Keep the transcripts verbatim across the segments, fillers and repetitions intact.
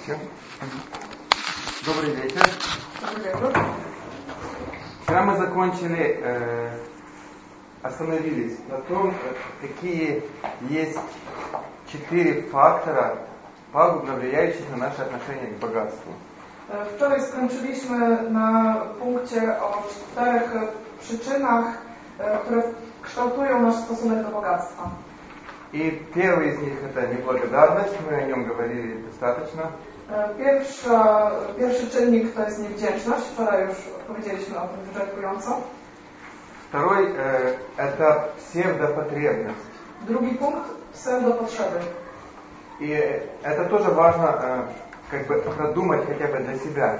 Все. Добрый вечер. Вчера мы закончили, э, остановились на том, какие есть четыре фактора, пагубно влияющих на наши отношения к богатству. Wczoraj skończyliśmy na punkcie o czterech przyczynach, które kształtują nasz stosunek do bogactwa. И первый из них это неблагодарность, мы о нем говорили достаточно. Pierwsza, pierwszy czynnik to jest niewdzięczność, wczoraj już powiedzieliśmy o tym wyczerpująco. Второй э, это псевдопотребность. Drugi punkt pseudopotrzeby. И это тоже важно э, как бы продумать хотя бы для себя.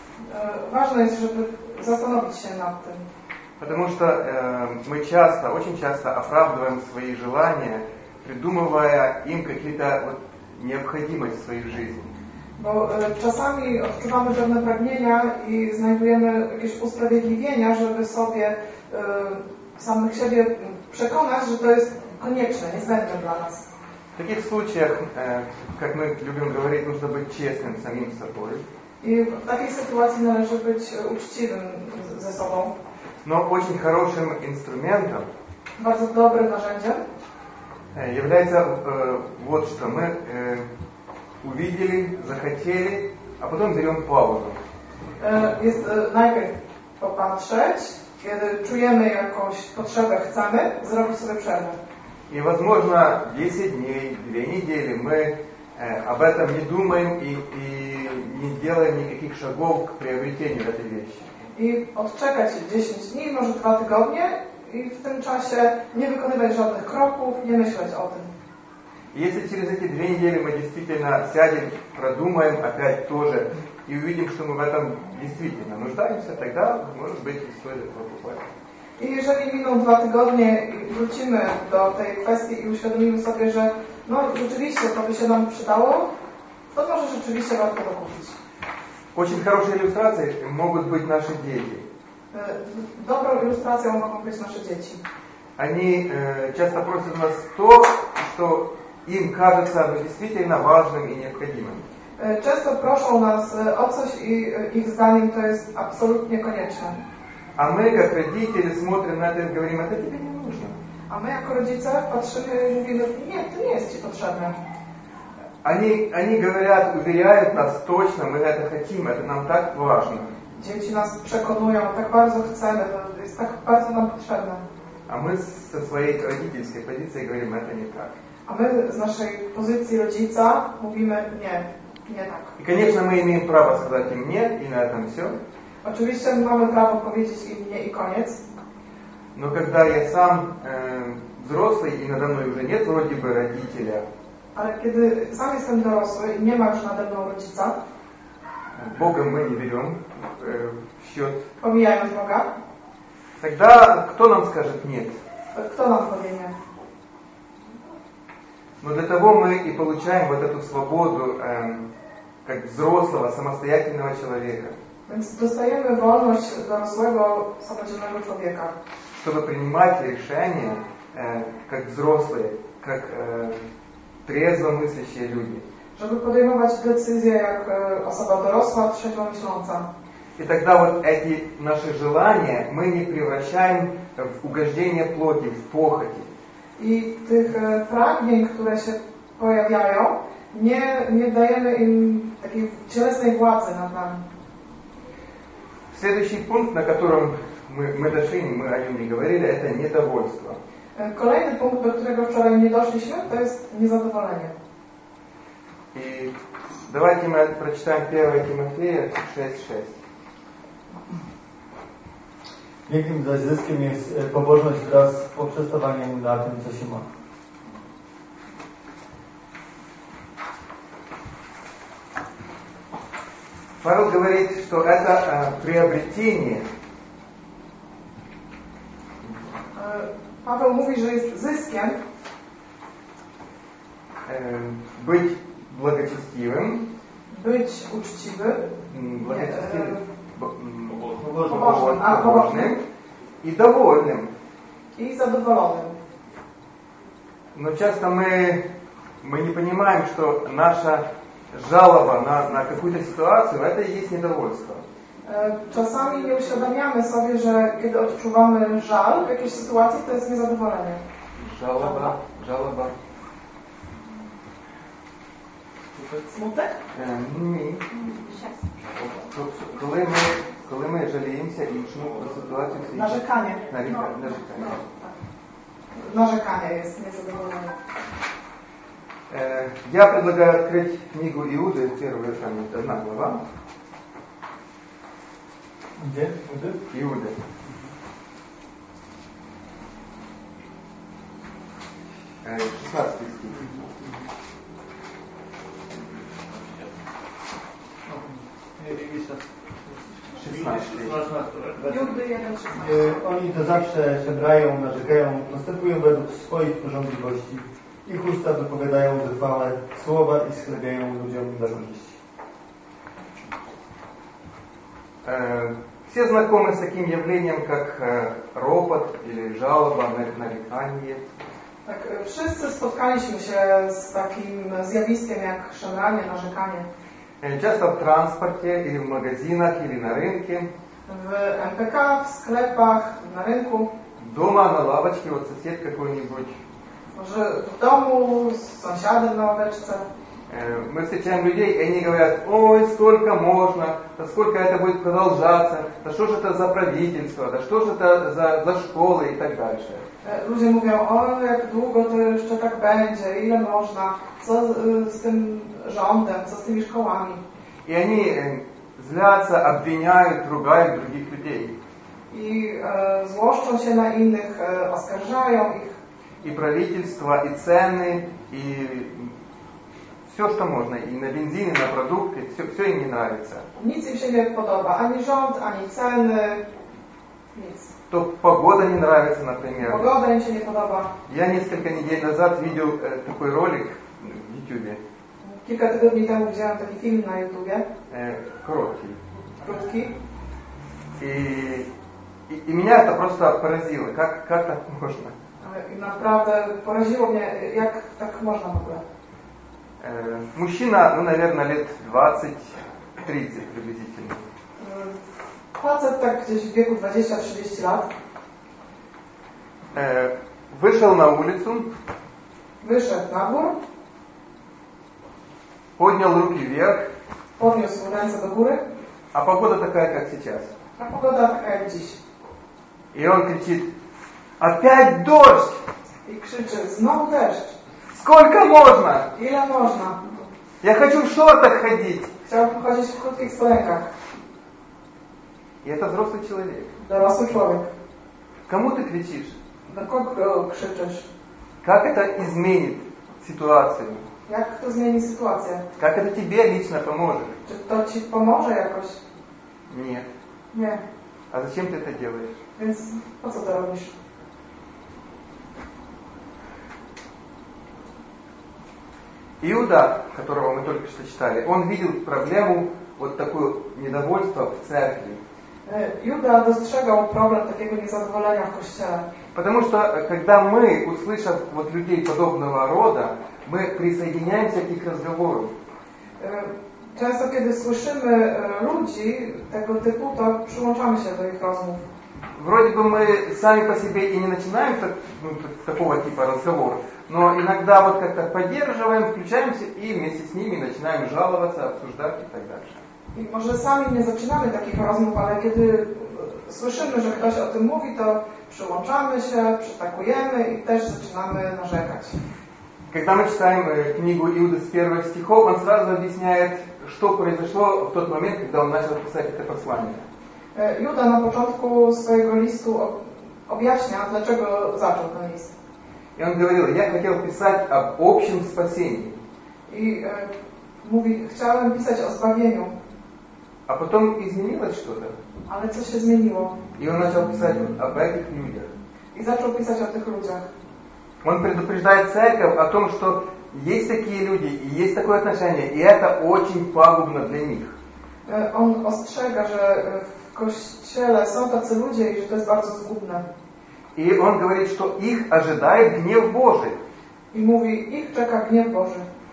Ważne jest, żeby zastanowić się nad tym. Потому что э, мы часто, очень часто оправдываем свои желания, придумывая им какие-то вот необходимость в своей жизни. Bo e, czasami odczuwamy pewne pragnienia i znajdujemy jakieś usprawiedliwienia, żeby sobie e, samych siebie przekonać, że to jest konieczne, niezbędne dla nas. В таких случаях, э, как мы любим говорить, нужно быть честным самим собой. I w takiej sytuacji należy być uczciwym ze sobą. Но очень хорошим инструментом Bardzo dobrym narzędziem является э, вот что. Мы э, увидели, захотели, а потом берем паузу. Jest najpierw popatrzeć, kiedy czujemy jakąś potrzebę, chcemy, zrobić sobie przerwę. И, возможно, десять дней, две недели мы э, об этом не думаем и, и не делаем никаких шагов к приобретению этой вещи. I odczekać dziesięć dni, może dwa tygodnie i w tym czasie nie wykonywać żadnych kroków, nie myśleć o tym. Если через эти две недели мы действительно сядем, продумаем опять тоже и увидим, что мы в этом действительно нуждаемся, тогда, может быть, стоит покупать. I jeżeli miną dwa tygodnie i wrócimy do tej kwestii i uświadomimy sobie, że no rzeczywiście to by się nam przydało, to może rzeczywiście warto to kupić. Очень хорошей иллюстрацией могут быть наши дети. Dobrą ilustracją mogą być nasze dzieci. Они э, часто просят у нас то, что им кажется действительно важным и необходимым. Często proszą nas o coś i ich zdaniem to jest absolutnie konieczne. А мы, как родители, смотрим на это и говорим, это тебе не нужно. A my jako rodzice patrzymy i mówimy, nie, to nie jest Ci potrzebne. Они, они говорят, уверяют нас точно, мы это хотим, это нам так важно. Dzieci nas przekonują, tak bardzo chcemy, to jest tak bardzo nam potrzebne. А мы со своей родительской позиции говорим, это не так. A my z naszej pozycji rodzica mówimy, nie, nie tak. И, конечно, мы имеем право сказать им нет, и на этом все. Oczywiście mamy prawo powiedzieć im nie i koniec. Но когда я сам э, взрослый, и надо мной уже нет вроде бы родителя, Ale kiedy sam jestem dorosły i nie ma już nade mną rodzica, Богом мы не берем э, в счет, pomijając Boga, тогда кто нам скажет нет? kto nam powie nie? Но для того мы и получаем вот эту свободу э, как взрослого, самостоятельного человека. Więc dostajemy wolność dorosłego, samodzielnego człowieka. Чтобы принимать решения э, как взрослые, как э, трезво мыслящие люди. Żeby podejmować decyzje jak osoba dorosła, trzeźwo myśląca. И тогда вот эти наши желания мы не превращаем в угождение плоти, в похоти. I tych pragnień, które się pojawiają, nie, nie dajemy im takiej cielesnej władzy nad nami. Следующий пункт, на котором мы, мы дошли, мы о нем не говорили, это недовольство. Kolejny punkt, do którego wczoraj nie doszliśmy, to jest niezadowolenie. И давайте мы прочитаем первое Тимофея шесть шесть. Wielkim zaś zyskiem jest pobożność wraz z poprzestawaniem na tym, co się ma. Павел говорит, что это э, приобретение. Paweł mówi, że jest zyskiem Э, быть благочестивым, być uczciwy, благочестивым, pobożnym, a pobożnym и довольным. i zadowolonym. Но часто мы, мы не понимаем, что наша жалоба на, на какую-то ситуацию, это и есть недовольство. Czasami nie uświadamiamy sobie, że kiedy odczuwamy żal w jakiejś sytuacji, to jest niezadowolenie. Жалоба, жалоба. Smutek? Ні. Коли ми, коли ми жаліємося іншому про ситуацію, Narzekanie. Нарікання. No, no, tak. Narzekanie jest niezadowolenie. Я предлагаю открыть книгу Иуды, первая там одна глава. Gdzie? Gdzie? Иуды. шестнадцатый стих. Judy jeden E, Oni to zawsze żebrają, narzekają, postępują według swoich porządliwości. Ich usta wypowiadają zuchwałe słowa i sklepiają ludziom dla korzyści. Все знакомы с таким явлением, как ропот или жалоба, нарекание. Tak, wszyscy spotkaliśmy się z takim zjawiskiem jak szemranie, narzekanie. Часто в транспорте, или в магазинах, или на рынке. W M P K, w sklepach, na rynku. Дома на лавочке, вот сосед какой-нибудь. Może w domu, z sąsiadem na ławeczce. Мы встречаем людей, и они говорят: ой, сколько можно, да сколько это будет продолжаться, да что же это за правительство, да что же это за, за школы и так дальше. Ludzie mówią: o, jak długo to jeszcze tak będzie, ile można, co z tym rządem, co z tymi szkołami. И они злятся, обвиняют, ругают других людей. I e, złoszczą się na innych, e, oskarżają ich. И правительство, и цены, и все, что можно, и на бензин, и на продукты, все, все им не нравится. Nic im się nie podoba, ani rząd, ani ceny, nic. То погода не нравится, например. Pogoda im się nie podoba. Я несколько недель назад видел э, такой ролик в YouTube. Kilka tygodni temu widziałem taki film na YouTubie. Э, короткий. Krótki. И, и, и меня это просто поразило. Как, как так можно? I naprawdę poraziło mnie, jak tak można w ogóle. Э, мужчина, ну, наверное, лет двадцать-тридцать приблизительно. Facet tak gdzieś w wieku dwadzieścia trzydzieści lat. Э, вышел на улицу. Wyszedł na dwór. Поднял руки вверх. Podniósł ręce do góry. А погода такая, как сейчас. A pogoda taka jak dziś. И он кричит: опять дождь! I krzyczy: znowu deszcz. Сколько можно? Ile można? Я хочу в шортах ходить. Chciałbym chodzić w krótkich spodenkach. И это взрослый человек. Dorosły człowiek. Кому ты кричишь? Do kogo krzyczysz? Как это изменит ситуацию? Jak to zmieni sytuację? Как это тебе лично поможет? Czy to ci pomoże jakoś? Нет. Nie. А зачем ты это делаешь? Więc po co to robisz? Иуда, которого мы только что читали, он видел проблему, вот такое недовольство в церкви. Juda dostrzegał problem takiego niezadowolenia w Kościele. Потому что, когда мы, услышав вот людей подобного рода, мы присоединяемся к их разговору. Często, kiedy słyszymy ludzi tego typu, to przyłączamy się do ich rozmów. Вроде бы мы сами по себе и не начинаем так, ну, такого типа разговор, но иногда вот как-то поддерживаем, включаемся и вместе с ними начинаем жаловаться, обсуждать и так дальше. I może sami nie zaczynamy takich rozmów, ale kiedy słyszymy, że ktoś o tym mówi, to przyłączamy się, przytakujemy i też zaczynamy narzekać. Когда мы читаем книгу Иуды с первых стихов, он сразу объясняет, что произошло в тот момент, когда он начал писать это послание. Juda na początku swojego listu objaśnia, dlaczego zaczął ten list. И он говорил: я хотел писать об общем спасении. I e, mówi: chciałem pisać o zbawieniu. А потом изменилось что-то. Ale co się zmieniło? И он начал писать об этих людях. I zaczął pisać o tych ludziach. Он предупреждает церковь о том, что есть такие люди, и есть такое отношение, и это очень пагубно для них. On ostrzega, że w Kościele są tacy ludzie i że to jest bardzo zgubne. И он говорит, что их ожидает гнев Божий. I mówi: ich czeka gniew Boży.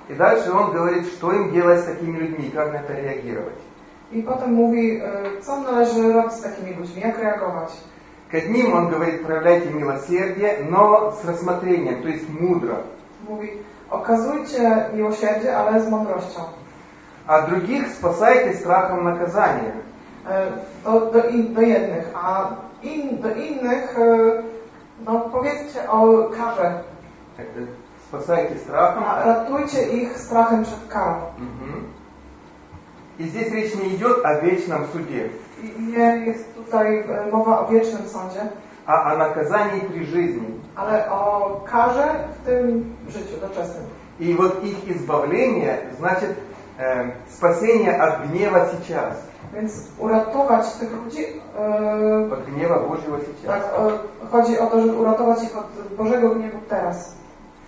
И дальше он говорит, что им делать с такими людьми, как на это реагировать. I potem mówi, co należy robić z takimi ludźmi, jak reagować. К одним он говорит, проявляйте милосердие, но с рассмотрением, то есть мудро. Mówi, okazujcie miłosierdzie, ale z mądrością. А других спасайте страхом наказания. Do, do, in, do jednych, a in, do innych no, powiedzcie o karze. Спасайте страхом. Ratujcie ich strachem przed karą. Угу. И здесь речь не идет о вечном суде. I nie jest tutaj mowa o wiecznym sądzie, а о наказании при жизни. Ale o karze w tym życiu doczesnym. И вот их избавление значит э, spasienie от гнева сейчас. Więc uratować tych ludzi e, От гнева Божьего сейчас. tak, e, chodzi o to, żeby uratować ich od Bożego gniewu teraz.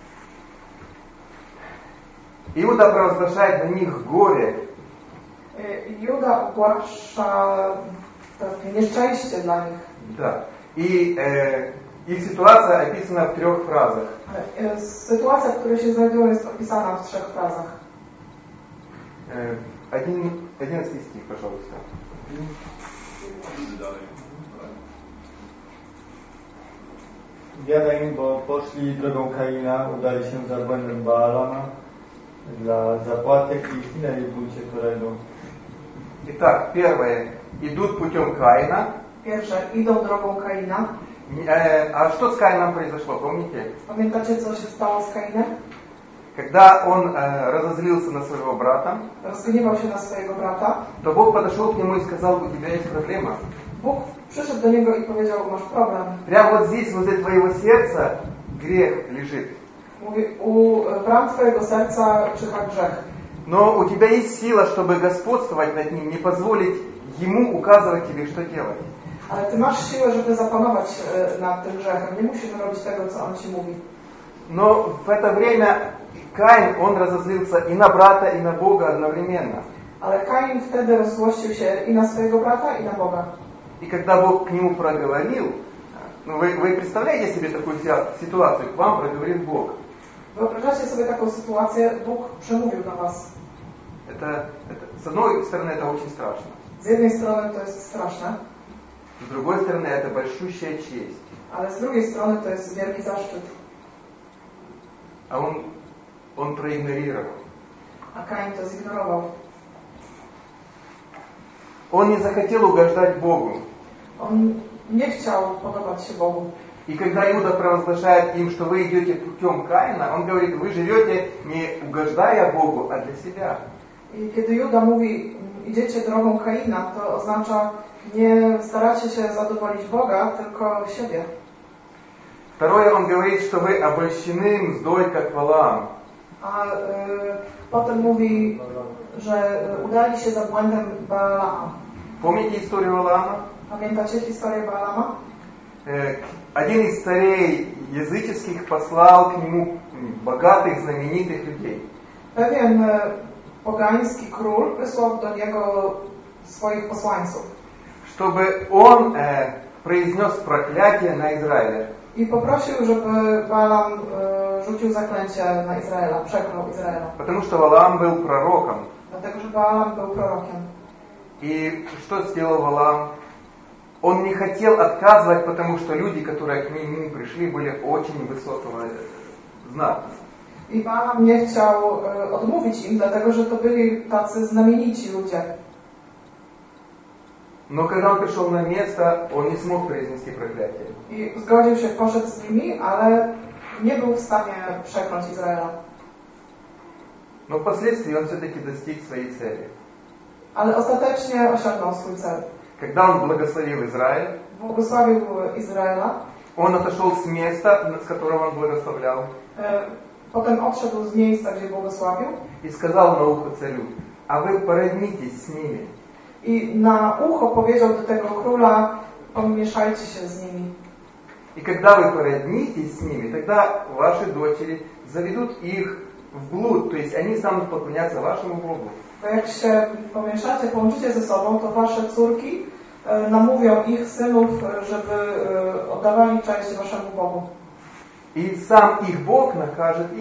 Иуда провозглашает на них горе. Juda ogłasza nieszczęście dla nich. Да. И э, их ситуация описана в трех фразах. Sytuacja, w której się znajdują, jest opisana w trzech frazach. Э, один, одиннадцатый стих, пожалуйста. Biada im, bo poszli drogą Kaina, udali się za błędem Baalama dla zapłatek i zginęli w buncie Korego. Итак, первое. Идут путем Каина. Pierwsze, idą drogą Kaina. Э, а что с Каином произошло, помните? Pamiętacie, co się stało z Kainem? Когда он э, разозлился на своего брата, Rozgniewał się na swojego brata. то Бог подошел к нему и сказал, у тебя есть проблема. Bóg przyszedł do niego i powiedział, masz problem. Прямо вот здесь, возле твоего сердца, грех лежит. Mówi, u bram twojego serca czyha grzech. Но у тебя есть сила, чтобы господствовать над ним, не позволить ему указывать тебе, что делать. Ale ty masz siłę, żeby zapanować nad tym grzechem. Nie musisz robić tego, co on ci mówi. Но в это время Каин, он разозлился и на брата, и на Бога одновременно. Ale Kain wtedy rozgłościł się i na swojego brata, i na Boga. И когда Бог к нему проговорил, ну вы, вы представляете себе такую ситуацию, к вам проговорил Бог. Wyobrażacie sobie taką sytuację, Bóg przemówił do was. Это, это, с одной стороны, это очень страшно. Z jednej strony to jest straszne, С другой стороны, это большущая честь. ale z drugiej strony to jest wielki zaszczyt. А он, он проигнорировал. A Kain to zignorował. Он не захотел угождать Богу. On nie chciał podobać się Bogu. И когда Иуда провозглашает им, что вы идете путем Каина, он говорит, вы живете не угождая Богу, а для себя. I kiedy Juda mówi, idziecie drogą Kaina, to oznacza, nie staracie się zadowolić Boga, tylko siebie. Второе, он говорит, что вы обольщены мздой, как Валаам. A y, potem mówi, że udali się za błędem Baalama. Помните историю Валаама? Pamiętacie historię Baalama? Один из царей языческих послал к нему богатых, знаменитых людей. Pewien pogański król wysłał do niego swoich posłańców. Чтобы он э, произнес проклятие на Израиле. I poprosił, żeby Balaam e, rzucił zaklęcie na Izraela, przeklął Izraela. Потому что Валаам был пророком. Dlatego, że Balaam był prorokiem. И что сделал Валаам? Он не хотел отказывать, потому что люди, которые к нему пришли, были очень высокого знака. I Balaam nie chciał e, odmówić im, dlatego, że to byli tacy znamienici ludzie. Но когда он пришел на место, он не смог произнести проклятие. I zgodził się, poszedł z nimi, ale nie był w stanie przekląć Izraela. Но впоследствии он все-таки достиг своей цели. Ale ostatecznie osiągnął swój cel. Когда он благословил Израиль, Błogosławił Izraela. он отошел с места, с которого он благословлял, E, potem odszedł z miejsca, gdzie błogosławił. и сказал на ухо царю, а вы породнитесь с ними. I na ucho powiedział do tego króla, pomieszajcie się z nimi. И когда вы породнитесь с ними, тогда ваши дочери заведут их в блуд, то есть они станут поклоняться вашему Богу. Bo jak się pomieszacie, połączycie ze sobą, to wasze córki e, namówią ich synów, żeby e, oddawali cześć waszemu Bogu. И сам их Бог накажет их.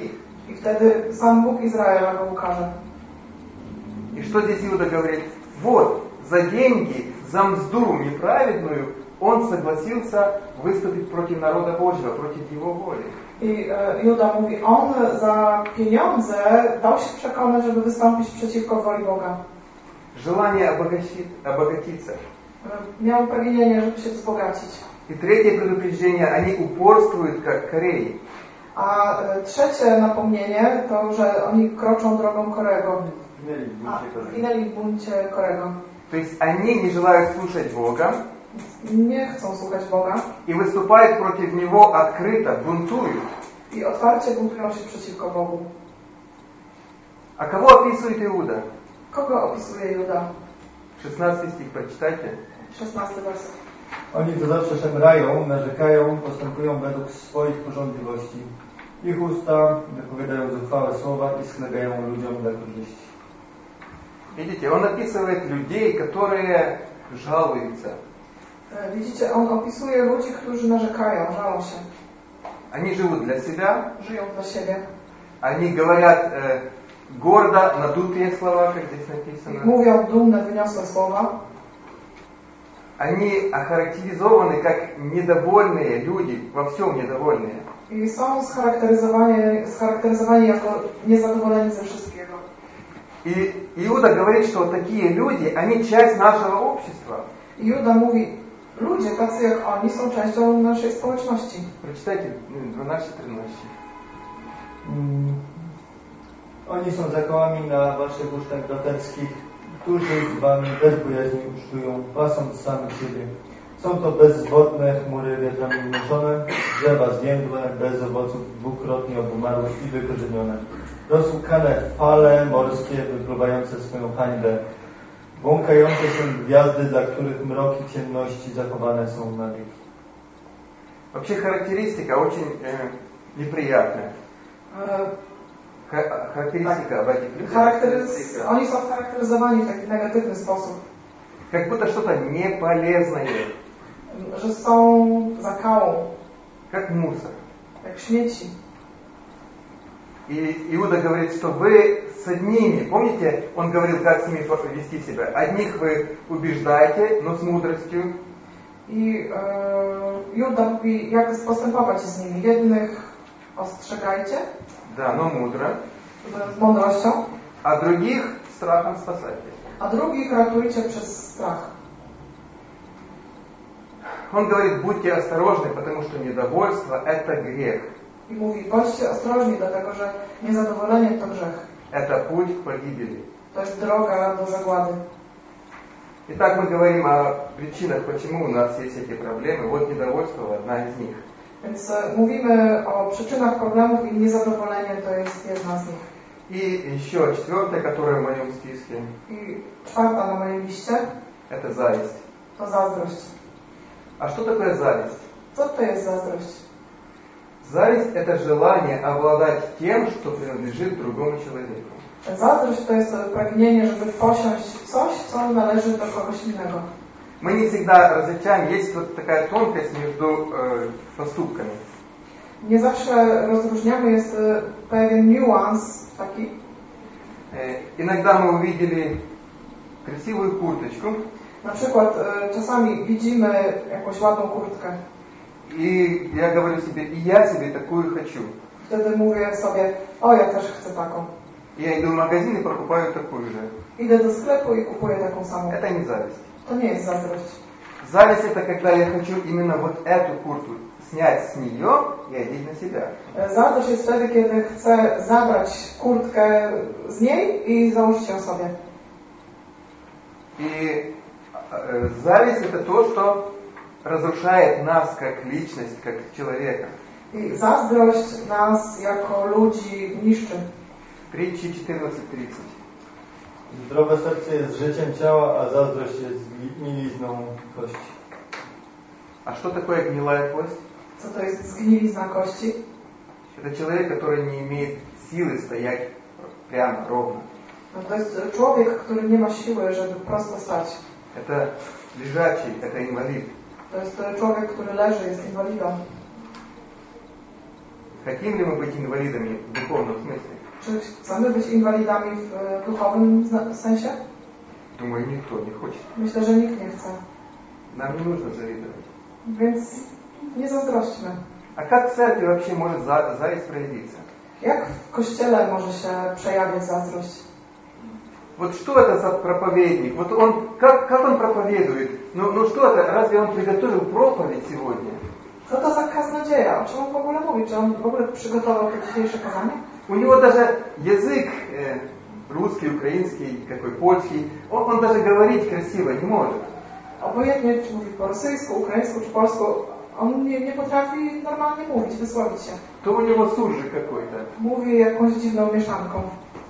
I wtedy sam Bóg Izraela go ukaże. И что здесь Иуда говорит? Вот, за деньги, за мзду неправедную он согласился выступить против народа Божьего, против его воли. I e, Juda mówi, on za pieniądze dał się przekonać, żeby wystąpić przeciwko woli Boga. Желание обогащить, обогатиться. E, miał pragnienie, żeby się wzbogacić. И третье предупреждение, они упорствуют, как Кореи. A e, trzecie napomnienie to, że oni kroczą drogą Korego. A, zginęli w buncie Korego. То есть они не желают слушать Бога. Nie chcą słuchać Boga. И выступают против Него открыто, бунтуют. I otwarcie buntują się przeciwko Bogu. А кого описывает Иуда? Kogo opisuje Juda? шестнадцатый стих, прочитайте. szesnasty werset. Oni to zawsze szemrają, narzekają, postępują według swoich pożądliwości. Ich usta wypowiadają zuchwałe słowa i schlebiają ludziom dla korzyści. Видите, он описывает людей, которые жалуются. Widzicie, on opisuje ludzi, którzy narzekają, żalą się. Они живут для себя. Żyją dla siebie. Они говорят э, гордо, надутые слова, как здесь написано. Mówią dumne, wyniosłe słowa. Они охарактеризованы как недовольные люди, во всем недовольные. I są scharakteryzowani, scharakteryzowani jako niezadowoleni ze wszystkiego. И Иуда говорит, что такие люди, они часть нашего общества. I Juda mówi, ludzie tacy jak oni są częścią naszej społeczności. Прочитайте двенадцать тринадцать. Mm. Oni są zakołami na waszych uszach braterskich, którzy z wami bez bojaźni ucztują, pasąc samych siebie. Są to bezzwodne chmury wiatrami unoszone, drzewa zwiędłe, bez owoców, dwukrotnie obumarłe i wykorzenione. Rozłukane fale morskie wypluwające swoją hańbę. Błąkające się gwiazdy, dla których mroki ciemności zachowane są na wieki. Вообще характеристика очень э, неприятная. Ха- характеристика об этих людях. Charakterys- oni są charakteryzowani w taki negatywny sposób. Как будто что-то неполезное, Że są zakałą, как мусор. jak śmieci. И Иуда говорит, что вы с одними, помните, он говорил, как с ними вести себя. Одних вы убеждаете, но с мудростью. I e, Juda mówi, jak postępować z nimi. Jednych ostrzegajcie, Да, но мудро. z mądrością, А других страхом спасайте. a drugich ratujcie przez strach. Он говорит, будьте осторожны, потому что недовольство – это грех. I mówi, bądźcie ostrożni, dlatego że niezadowolenie to grzech. Это путь к погибели. To jest droga do zagłady. Итак, мы говорим о причинах, почему у нас есть эти проблемы. Вот недовольство – одна из них. Więc mówimy o przyczynach problemów i niezadowolenie to jest jedna z nich. И еще четвертое, которое в моем списке – I czwarta na mojej liście это зависть. to zazdrość. А что такое зависть? Co to jest zazdrość? Зависть – это желание обладать тем, что принадлежит другому человеку. Zazdrość to jest pragnienie, żeby posiąść coś, co należy do kogoś innego. Мы не всегда различаем, есть вот такая тонкость между э, поступками. Nie zawsze rozróżniamy, jest e, pewien niuans taki. Э, иногда мы увидели красивую курточку, Na przykład e, czasami widzimy jakąś ładną kurtkę. и я говорю себе, и я себе такую хочу. Wtedy mówię sobie, o ja też chcę taką. Я иду в магазин и покупаю такую же. Idę do sklepu i kupuję taką samą. Это не зависть. To nie jest zazdrość. Зависть – это когда я хочу именно вот эту куртку снять с нее и одеть на себя. Zazdrość jest wtedy, kiedy chcę zabrać kurtkę z niej i założyć ją sobie. И э, зависть – это то, что разрушает нас как личность, как человека. I zazdrość nas jako ludzi niszczy. Притчи четырнадцать тридцать. Zdrowe serce jest życiem ciała, a zazdrość jest mielizną kości. А что такое гнилая кость? Co to jest zgnilizna kości? Это человек, который не имеет силы стоять прямо, ровно. No to jest człowiek, który nie ma siły, żeby prosto stać. Это лежачий, это инвалид. To jest człowiek, który leży, jest inwalidą. хотим ли мы быть инвалидами в духовном смысле? Czy chcemy być inwalidami w e, duchowym zna- sensie? Думаю, никто не хочет. Myślę, że nikt nie chce. Нам не нужно завидовать. Więc nie zazdrośćmy. А как в церкви вообще может за- зависть проявиться? Jak w Kościele może się przejawiać zazdrość? Вот что это за проповедник? Вот он, как, как он проповедует? Ну, ну что это? Разве он приготовил проповедь сегодня? Co to za kaznodzieja? O czym on w ogóle mówi? Czy on w ogóle przygotował to dzisiejsze kazanie? У него даже язык э, русский, украинский, какой польский, он, он даже говорить красиво не может. Obojętnie, czy mówi po rosyjsku, ukraińsku, czy polsku, on nie, nie potrafi normalnie mówić, wysłowić się. То у него суржик какой-то. Mówi jakąś dziwną mieszanką.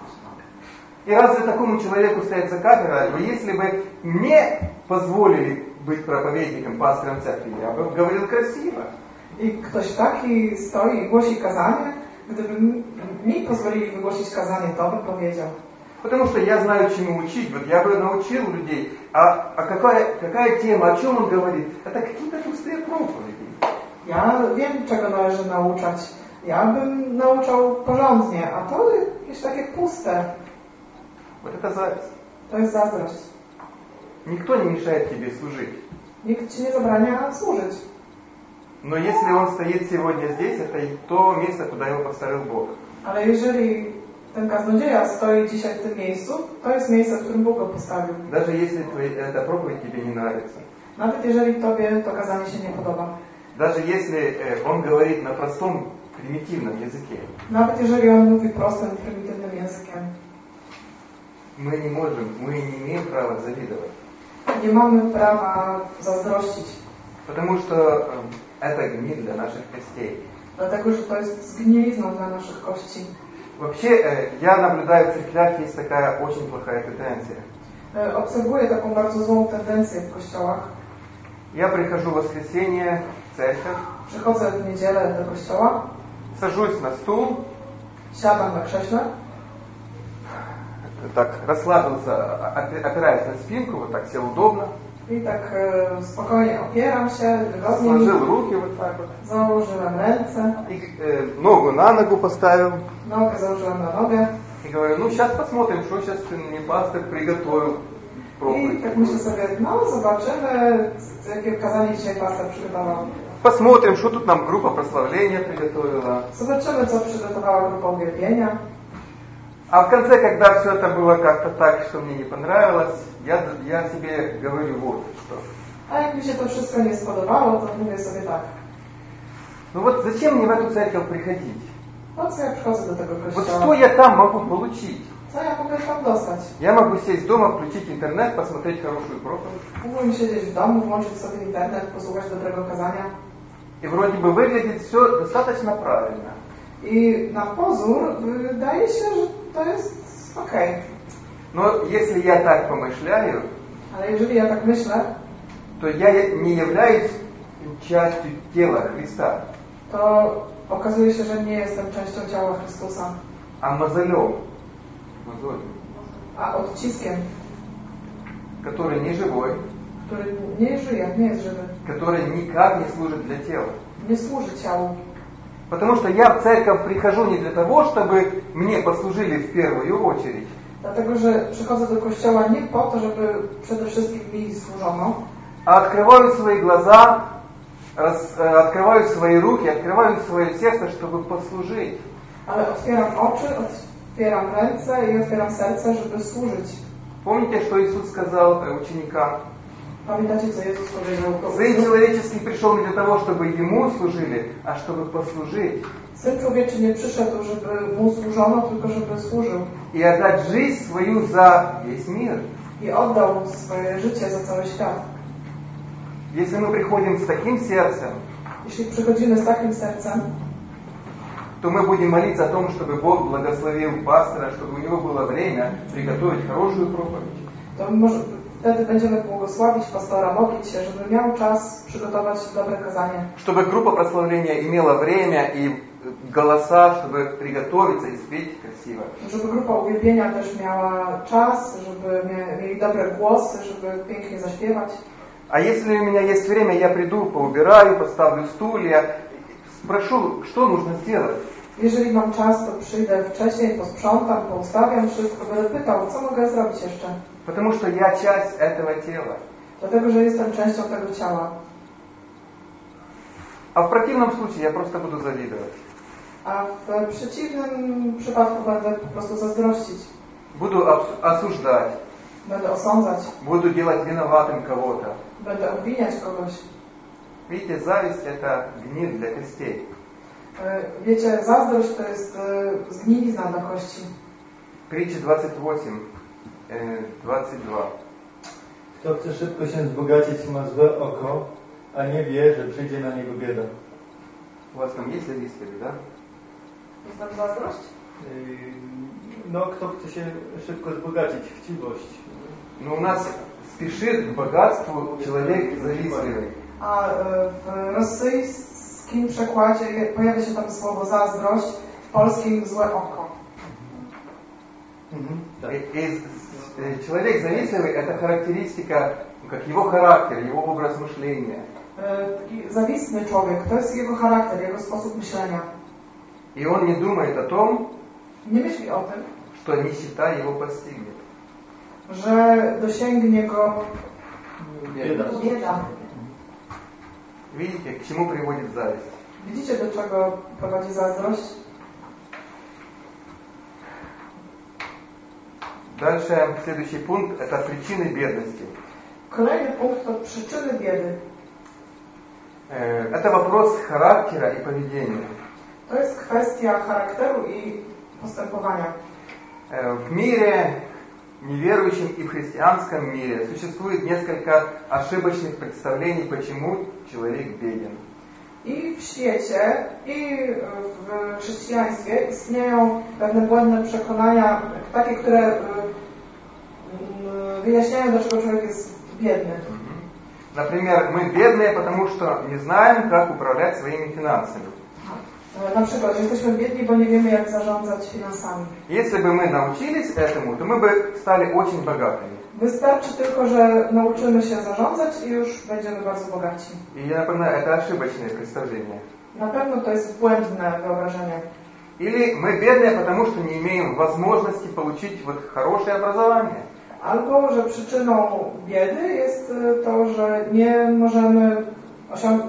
И разве такому человеку стоять за камерой? Но если бы мне позволили быть проповедником, пастором церкви, я бы говорил красиво. I ktoś taki stoi i głosi kazanie. Gdyby mi pozwolili wygłosić kazanie, to bym powiedział. Потому что я знаю, чему учить. Вот я бы научил людей. А, а какая, какая тема, о чем он говорит? Это какие-то пустые проповеди. Ja wiem, czego należy nauczać. Ja bym nauczał porządnie, a to jakieś takie puste. Вот это зависть. To jest zazdrość. Никто не мешает тебе служить. Nikt ci nie zabrania służyć. Но если он стоит сегодня здесь, это и то место, куда его поставил Бог. Ale jeżeli ten kaznodzieja stoi dzisiaj w tym miejscu, to jest miejsce, w którym Bóg go postawił. Даже если твоя, эта проповедь тебе не нравится. Nawet jeżeli tobie to kazanie się nie podoba. Даже если э, он говорит на простом, примитивном языке. Nawet jeżeli on mówi prostym, prymitywnym językiem. Мы не можем, мы не имеем права завидовать. Nie mamy prawa zazdrościć. Потому что э, это гниль для наших костей. Dlatego, że to jest zgnilizną dla naszych kości. Вообще, э, я наблюдаю в церквях, есть такая очень плохая тенденция. Obserwuję taką bardzo złą tendencję w kościołach. Я прихожу в воскресенье в церковь, Przychodzę w niedzielę do kościoła, сажусь на стул, siadam na krześle, так расслабился, опираясь на спинку, вот так сел удобно, i tak e, spokojnie opieram się, wygodnie mi, сложил руки вот так вот, założyłem ręce, и э, ногу на ногу поставил, nogę założyłem na nogę и говорю, ну сейчас посмотрим, что сейчас мне пастор приготовил. i tak myślę sobie, no zobaczymy, jakie kazanie dzisiaj pastor przygotował. Посмотрим, что тут нам группа прославления приготовила. Zobaczymy, co przygotowała grupa uwielbienia. А в конце, когда все это было как-то так, что мне не понравилось, я, я себе говорю вот что. A jak mi się to wszystko nie spodobało, to mówię sobie tak. Ну вот зачем мне в эту церковь приходить? Po co ja przychodzę do tego Вот kościoła? что я там могу получить? Co ja mogę tam dostać? Я могу сесть дома, включить интернет, посмотреть хорошую проповедь. Mógłbym siedzieć w domu, włączyć sobie internet, posłuchać dobrego kazania. И вроде бы выглядит все достаточно правильно. I na pozór wydaje się, że to jest okej. Okay. Но если я так помышляю, Ale jeżeli ja tak myślę, то я не являюсь частью тела Христа, to okazuje się, że nie jestem częścią ciała Chrystusa, а мозолем, мозолем, a odciskiem, который не живой, który nie żyje, nie jest żywy, который никак не служит для тела. nie służy ciału. Потому что я в церковь прихожу не для того, чтобы мне послужили в первую очередь, Dlatego, że przychodzę do kościoła nie po to, żeby przede wszystkim mi służono, а открываю свои глаза, раз, открываю свои руки, открываю свое сердце, чтобы послужить. ale otwieram oczy, otwieram ręce i otwieram serce, żeby służyć. Помните, что Иисус сказал ученикам? Pamiętacie, co Jezus powiedział? Сын человеческий пришел не для того, чтобы Ему служили, а чтобы послужить. Syn Człowieczy nie przyszedł, żeby Mu służono, tylko żeby służył. И отдать жизнь свою за весь мир. I oddał swoje życie za cały świat. Если мы приходим с таким сердцем, Jeśli przychodzimy z takim sercem, то мы будем молиться о том, чтобы Бог благословил пастора, чтобы у него было время приготовить хорошую проповедь. to może wtedy będziemy błogosławić pastora, modlić się, żeby miał czas przygotować dobre kazanie. Чтобы группа прославления имела время и голоса, чтобы приготовиться и спеть красиво. Żeby grupa uwielbienia też miała czas, żeby mia- mieli dobre głosy, żeby pięknie zaśpiewać. А если у меня есть время, я приду, поубираю, поставлю стулья, спрошу, что нужно сделать. Jeżeli mam czas, to przyjdę wcześniej, posprzątam, poustawiam wszystko, będę pytał, co mogę zrobić jeszcze. Потому что я часть этого тела. Dlatego, że jestem częścią tego ciała. А в противном случае я просто буду завидовать. A w przeciwnym przypadku będę po prostu zazdrościć. Буду осуждать. Będę osądzać. Буду делать виноватым кого-то. Będę obwiniać kogoś. Видите, зависть это гниль для костей. Wiecie, zazdrość to jest zgnilizna dla kości. Притча двадцать восемь, двадцать два. Kto chce szybko się wzbogacić, ma złe oko, a nie wie, że przyjdzie na niego bieda. У вас там есть завистливый, да? Jest tam zazdrość? No, kto chce się szybko wzbogacić, chciwość. Но у нас спешит к богатству человек завистливый. A w rosyjskim przekładzie pojawia się tam słowo zazdrość, w polskim złe oko. Mhm, tak. И, и человек завистливый это характеристика, как его характер, его образ мышления. Taki zawistny człowiek, to jest jego charakter, jego sposób myślenia. И он не думает о том, Nie myśli o tym, что нищета его постигнет. że dosięgnie go Bieda. bieda. Видите, к чему приводит зависть? Widzicie, do czego prowadzi zazdrość? Дальше, следующий пункт, это причины бедности. Kolejny punkt to przyczyny biedy. Это вопрос характера и поведения. To jest kwestia charakteru i postępowania. В мире, неверующем и в христианском мире существует несколько ошибочных представлений, почему человек беден. I w świecie, i w chrześcijaństwie istnieją pewne błędne przekonania, takie, które wyjaśniają, dlaczego człowiek jest biedny. Например, мы бедные, потому что не знаем, как управлять своими финансами. Na przykład, że jesteśmy biedni, bo nie wiemy, jak zarządzać finansami. Если бы мы научились этому, то мы бы стали очень богатыми. Wystarczy tylko, że nauczymy się zarządzać i już będziemy bardzo bogaci. И я напоминаю, это ошибочное представление. Na pewno to jest błędne wyobrażenie. Или мы бедные, потому что не имеем возможности получить вот хорошее образование. Albo, że przyczyną biedy jest to, że nie możemy osiąg-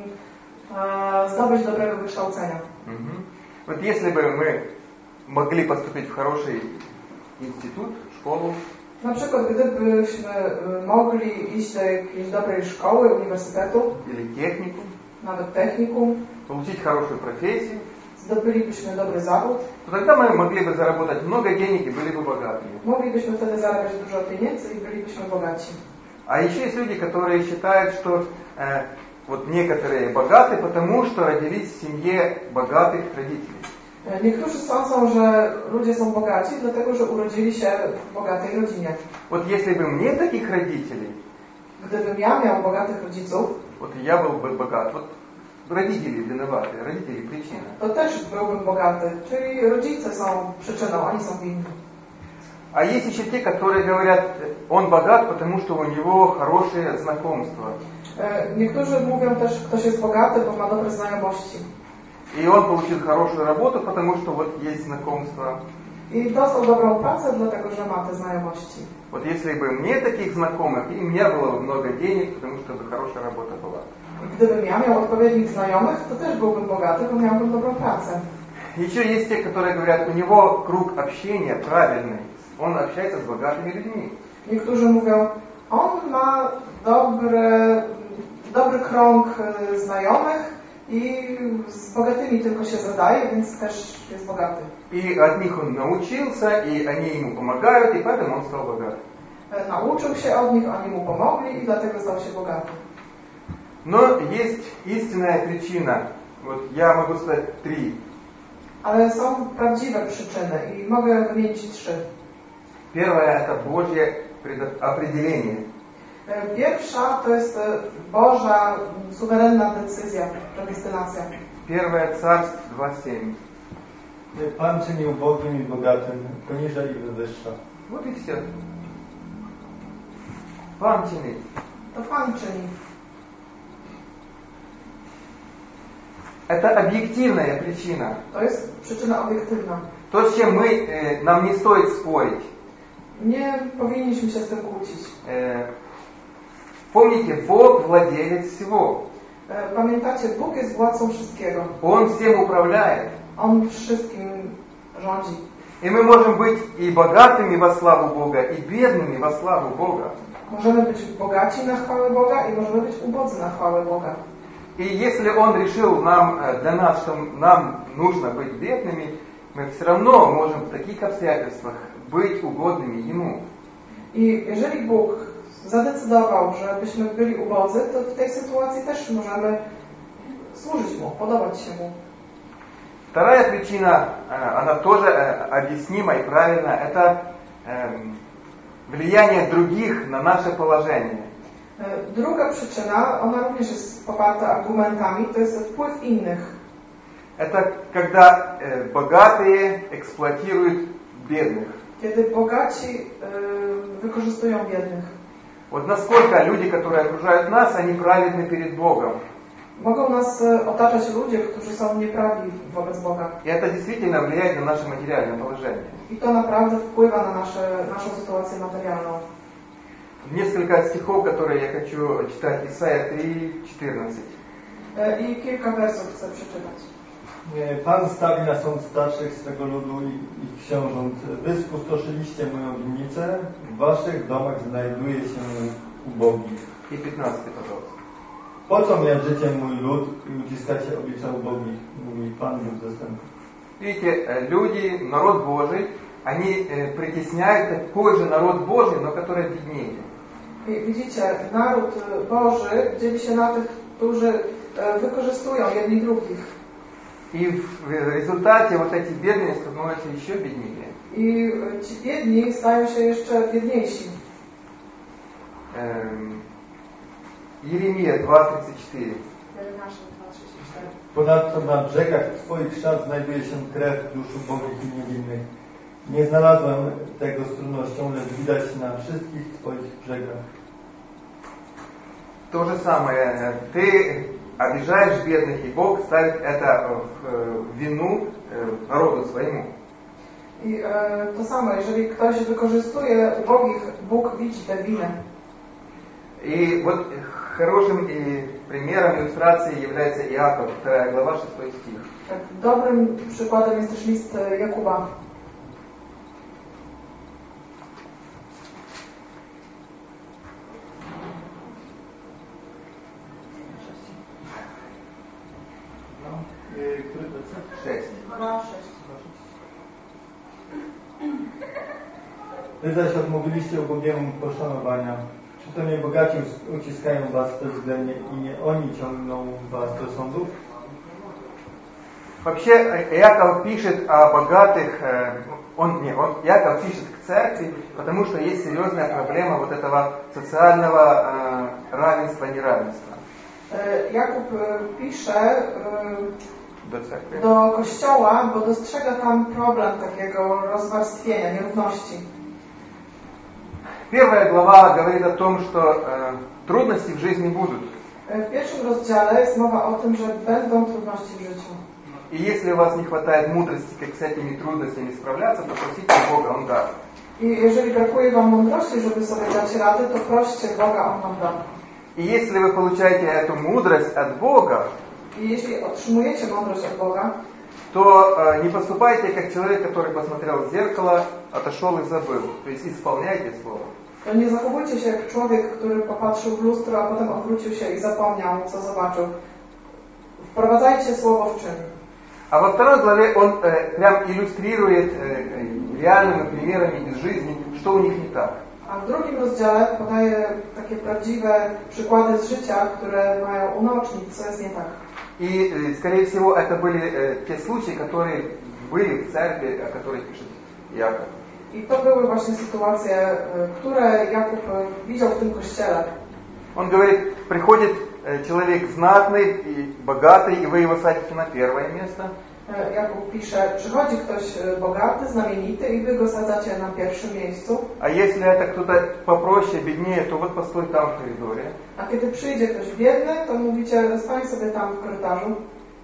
zdobyć dobrego wykształcenia. Угу. Вот если бы мы могли поступить в хороший институт, школу, Na przykład, gdybyśmy mogli iść do jakiejś dobrej szkoły, uniwersytetu, или техникум, nawet technikum, получить хорошую профессию, zdobylibyśmy dobry zawód, то тогда мы могли бы заработать много денег и были бы богатыми. moglibyśmy wtedy zarabiać dużo pieniędzy i bylibyśmy bogaci. А еще есть люди, которые считают, что э, вот некоторые богаты, потому что родились в семье богатых родителей. Niektórzy sądzą, że ludzie są bogaci, dlatego że urodzili się w bogatej rodzinie. Вот если бы мне таких родителей, Gdybym ja miał bogatych rodziców, вот я был бы богат. Вот родители виноваты, родители причина. to też byłbym bogaty. Czyli rodzice są przyczyną, oni są winni. А есть еще те, которые говорят, он богат, потому что у него хорошие знакомства. Niektórzy mówią też, ktoś jest bogaty, bo ma dobre znajomości. И он получил хорошую работу, потому что вот есть знакомства. I dostał dobrą pracę, dlatego że ma te znajomości. Вот если бы мне таких знакомых, и у меня было много денег, потому что бы хорошая работа была. I gdybym ja miał odpowiednich znajomych, to też byłbym bogaty, bo miałbym dobrą pracę. Еще есть те, которые говорят, у него круг общения правильный, он общается с богатыми людьми. Niektórzy mówią, on ma dobry, dobry krąg znajomych i z bogatymi tylko się zadaje, więc też jest bogaty. И от них он научился, и они ему помогают, и поэтому он стал богатым. Nauczył się od nich, oni mu pomogli i dlatego stał się bogaty. Но есть истинная причина. Вот я могу сказать три. Ale są prawdziwe przyczyny i mogę wymienić trzy. Первое – это Божье определение. Pierwsza to jest Boża suwerenna decyzja, predestynacja. Первое Царств два семь. Pan czyni ubogim i bogatym, poniżej i wywyższa. Вот и все. Pan czyni. To Pan czyni. это объективная причина. To jest przyczyna obiektywna. То, с чем мы, э, нам не стоит спорить. Nie powinniśmy się z tym kłócić. Э, помните, Бог владелец всего. Pamiętacie, Bóg jest władcą wszystkiego. Он всем управляет. On wszystkim rządzi. И мы можем быть и богатыми во славу Бога, и бедными во славу Бога. Możemy być bogaci na chwałę Boga i możemy być ubodzy na chwałę Boga. И если Он решил нам, для нас, что нам нужно быть бедными, мы все равно можем в таких обстоятельствах быть угодными Ему. I jeżeli Bóg zadecydował, żebyśmy byli ubodzy, to w tej sytuacji też możemy służyć Mu, podobać się Mu. Вторая причина, она тоже объяснима и правильна, это влияние других на наше положение. Druga przyczyna, ona również jest poparta argumentami, to jest wpływ innych. Это когда богатые эксплуатируют бедных. Kiedy bogaci wykorzystują biednych. Вот насколько люди, которые окружают нас, они праведны перед Богом. Mogą nas otaczać ludzie, którzy są nieprawi wobec Boga. И это действительно влияет на наше материальное положение. I to naprawdę wpływa na nasze, naszą sytuację materialną. Nесколько стихов, которые я хочу читать. Исайя три, четырнадцать. I kilka wersów chcę przeczytać. Pan stawi na sąd starszych swego ludu i ich książąt. Wy spustoszyliście moją winnicę, w waszych domach znajduje się ubogich. И пятнадцатый, пожалуйста. Po co miażdżycie mój lud i uciskacie oblicza ubogich, mówi Pan Bóg zastępów. Видите, люди, народ Божий, они притесняют такой же народ Божий, но который беднее. I widzicie, naród Boży dzieli się na tych, którzy wykorzystują jedni drugich. И в результате вот эти бедные становятся еще беднее. I ci biedni stają się jeszcze biedniejsi. Jeremia два, тридцать четыре. Ponadto na brzegach Twoich szat znajduje się krew dusz ubogich i niewinnych. Nie znalazłem tego z trudnością, lecz widać na wszystkich Twoich brzegach. То же самое. Ты обижаешь бедных, и Бог ставит это в вину народу своему. I e, to samo, jeżeli ktoś wykorzystuje ubogich, Bóg widzi tę winę. И вот хорошим и примером иллюстрации является Иаков, вторая глава, шестой стих. Tak, dobrym przykładem jest też list Jakuba. Który to Sześć. dwa sześć. Wy zaś odmówiliście ubogiemu poszanowania. Czy to nie bogaci uciskają was bezwzględnie i nie oni ciągną was do sądów? Вообще, Иаков пишет о богатых, он, не, он, Иаков пишет к церкви, потому что есть серьезная проблема вот этого социального э, равенства, неравенства. Jakub pisze Do церкви. do Kościoła, bo dostrzega tam problem takiego rozwarstwienia, nierówności. Первая глава говорит о том, что э, трудности в жизни будут. W pierwszym rozdziale jest mowa o tym, że będą trudności w życiu. И если у вас не хватает мудрости, как с этими трудностями справляться, то просите Бога, Он даст. I jeżeli brakuje wam mądrości, żeby sobie dać radę, to proście Boga, On wam da. И если вы получаете эту мудрость от Бога, I jeśli otrzymujecie mądrość od Boga, то э, не поступайте как человек, который посмотрел в зеркало, отошел и забыл. То есть исполняйте Слово. to nie zachowujcie się jak człowiek, który popatrzył w lustro, a potem odwrócił się i zapomniał, co zobaczył. Wprowadzajcie Słowo w czyn. А во второй главе он э, прям иллюстрирует э, реальными примерами из жизни, что у них не так. A w drugim rozdziale podaje takie prawdziwe przykłady z życia, które mają unaocznić, co jest nie tak. И, э, скорее всего, это были э, те случаи, которые были в церкви, о которых пишет Иаков. I to były właśnie sytuacje, które Jakub widział w tym kościele. Он говорит, приходит э, человек знатный и богатый, и вы его садите на первое место. Jakub pisze, przychodzi ktoś bogaty, znamienity i wy go sadzacie na pierwszym miejscu. А если это кто-то попроще, беднее, то вот постой там в коридоре. A kiedy przyjdzie ktoś biedny, to mówicie, stań sobie tam w korytarzu.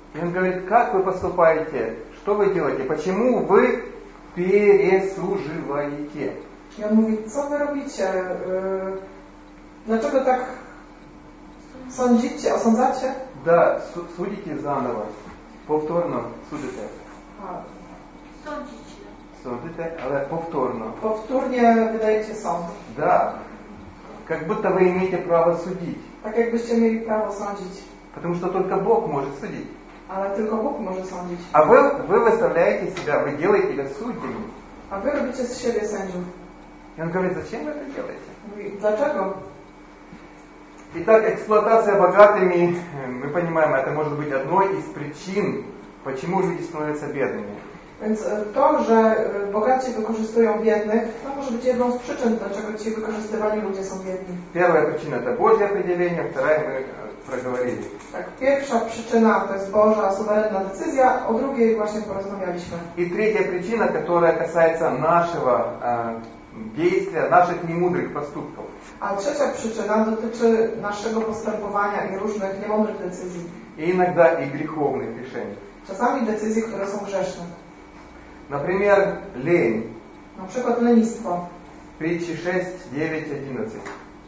И он говорит, как вы поступаете, что вы делаете, почему вы пересуживаете? I on mówi, co wy robicie? Yy, dlaczego tak sądzicie, osądzacie? Да, судите заново, повторно судите. A, Sądzicie. Судите, ale повторно. powtórnie wydajecie sąd. Да, как будто вы имеете право судить. Tak jakbyście mieli prawo sądzić. Потому что только Бог может судить. Ale tylko Bóg może sądzić. А вы, вы выставляете себя, вы делаете себя судьями. A wy robicie z siebie sędziów. И он говорит, зачем вы это делаете? Mówi, dlaczego? Итак, эксплуатация богатыми, мы понимаем, это может быть одной из причин, почему люди становятся бедными. Więc to, że bogaci wykorzystują biednych, to może być jedną z przyczyn, dlaczego ci wykorzystywani ludzie są biedni. Первая причина это Божье определение, вторая мы проговорили. Tak, pierwsza przyczyna to jest Boża, suwerenna decyzja, o drugiej właśnie porozmawialiśmy. И третья причина, которая касается нашего э, действия, наших немудрых поступков. A trzecia przyczyna dotyczy naszego postępowania i różnych niemądrych decyzji. И иногда и греховных решений. Czasami decyzji, które są grzeszne. Например, лень. Na przykład lenistwo. Притчи шесть, девять, одиннадцать.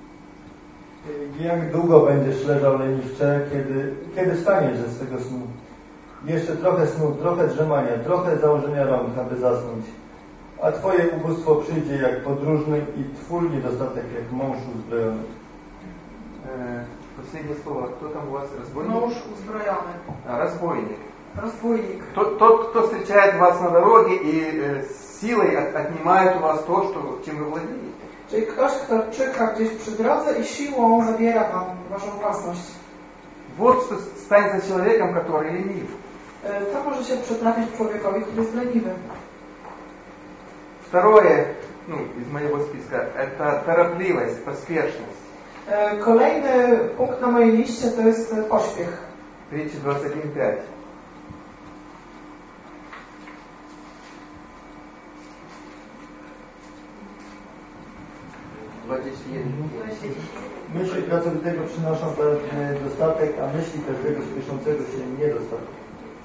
Jak długo będziesz leżał leniwcze, kiedy, kiedy wstaniesz ze swego snu? Jeszcze trochę snu, trochę drzemania, trochę założenia rąk, aby zasnąć. A twoje ubóstwo przyjdzie jak podróżny i twój niedostatek jak mąż uzbrojony. Э, последнее слово. Кто там у вас? Разбойник? Mąż uzbrojony. А, разбойник. Rozbójnik. Тот, тот, кто встречает вас на дороге и э, силой от, отнимает у вас то, что, чем вы владеете. Czyli ktoś, kto czyha gdzieś przy drodze i siłą zabiera wam waszą własność. Вот что станет за человеком, который ленив. To może się przytrafić człowiekowi, który jest leniwy. Второе, ну, из моего списка, это торопливость, поспешность. Kolejny punkt na mojej liście to jest pośpiech. Притча двадцать один пять. Myśli pracowitego przynoszą pewny dostatek, a myśli każdego spieszącego się niedostatek.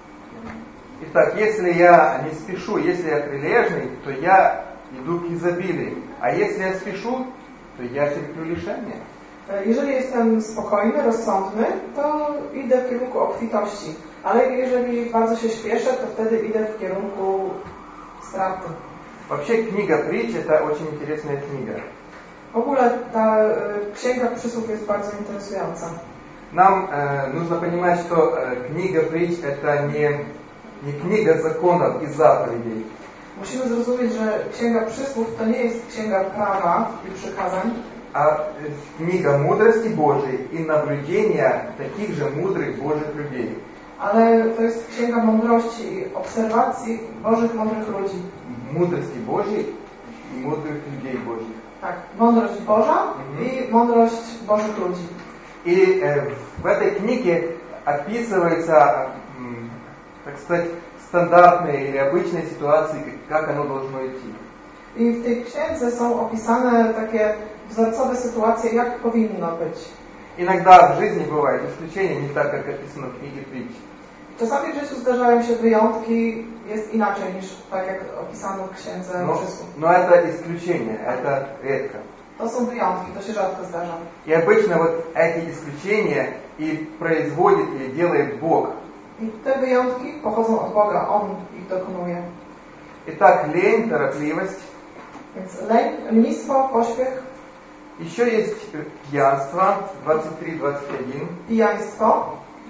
Итак, если я не спешу, если я прилежный, то я иду к изобилию. А если я спешу, то я терплю лишение. Jeżeli jestem spokojny, rozsądny, to idę w kierunku obfitości. Ale jeżeli bardzo się śpieszę, to wtedy idę w kierunku straty. Вообще книга притч это очень интересная книга. W ogóle ta y, księga przysłów jest bardzo interesująca. Нам э, нужно понимать, что э, книга притч это не, не книга законов и заповедей. Musimy zrozumieć, że księga przysłów to nie jest księga prawa i przykazań, а книга мудрости Божией и наблюдения таких же мудрых Божьих людей. ale to jest księga mądrości i obserwacji Bożych mądrych ludzi. Мудрости Божьей и мудрых людей Божьих. Tak, mądrość Boża Mhm. i mądrość Bożych ludzi. И э, в этой книге описываются, м, так сказать, стандартные или обычные ситуации, как оно должно идти. I w tej księdze są opisane takie wzorcowe sytuacje, jak powinno być. Иногда в жизни бывают исключения, не так, как описано в книге притч. Czasami w życiu zdarzają się wyjątki, jest inaczej niż tak jak opisano w księdze Но, przysłów. но это исключение, это редко. To są wyjątki, to się rzadko zdarza. И обычно вот эти исключения и производит или делает Бог. I te wyjątki pochodzą od Boga, On ich dokonuje. Итак, лень, торопливость. Więc leń, lenistwo, pośpiech, Еще есть пьянство, двадцать три двадцать один. pijaństwo,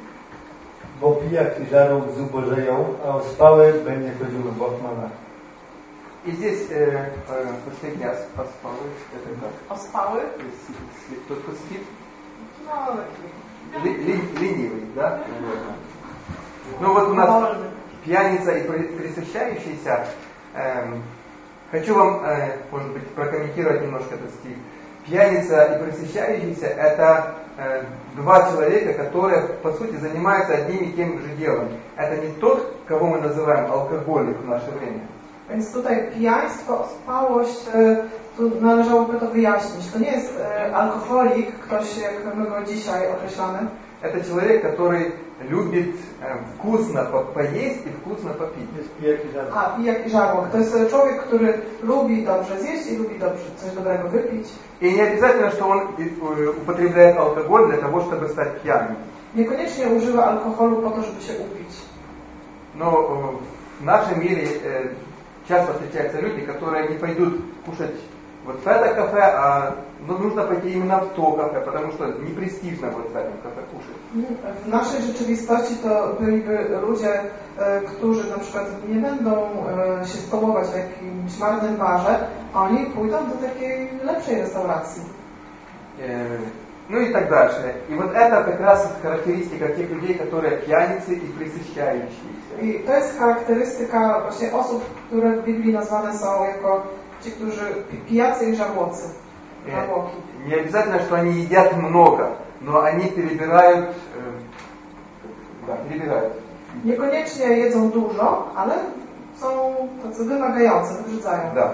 Bo pijak i żarłok zubożeją, a ospały będzie chodził w Bachmanach. И здесь э, э, последний оспалы, это как? ospały. С- с- Тот, кто спит, No, taki Ли- ли- ленивый, да? Наверное. Ну вот у нас wolny. пьяница и при- пресыщающийся. Эм, хочу вам, э, может быть, прокомментировать немножко этот стих. Пьяница и пресыщающийся – это э, два человека, которые, по сути, занимаются одним и тем же делом. Это не тот, кого мы называем алкоголик в наше время. Więc tutaj pijaństwo, ospałość, e, tu należałoby to wyjaśnić. To nie jest e, alkoholik, ktoś jak my go dzisiaj określamy, это человек, который любит э, вкусно по поесть и вкусно попить. A, pijak i żarłok. To jest człowiek, który lubi dobrze zjeść i lubi dobrze coś dobrego wypić. И не обязательно, что он употребляет алкоголь для того, чтобы стать пьяным. Niekoniecznie używa alkoholu po to, żeby się upić. Но в нашем мире э, часто встречаются люди, которые не пойдут кушать вот в это кафе, а ну, нужно пойти именно в то кафе, потому что не престижно вот в этом кафе кушать. W naszej rzeczywistości to byliby ludzie, e, którzy na przykład nie będą e, się stołować w jakimś marnym barze, oni pójdą do takiej lepszej restauracji. Э, ну и так дальше. И вот это как раз характеристика тех людей, которые пьяницы и пресыщающиеся. I to jest charakterystyka właśnie osób, które w Biblii nazwane są jako ci, którzy pijacy i żarłocy. Żarłoki. Не обязательно, что они едят много, но они перебирают, э, да, перебирают. Niekoniecznie jedzą dużo, ale są tacy wymagający, wybrzydzają. Да.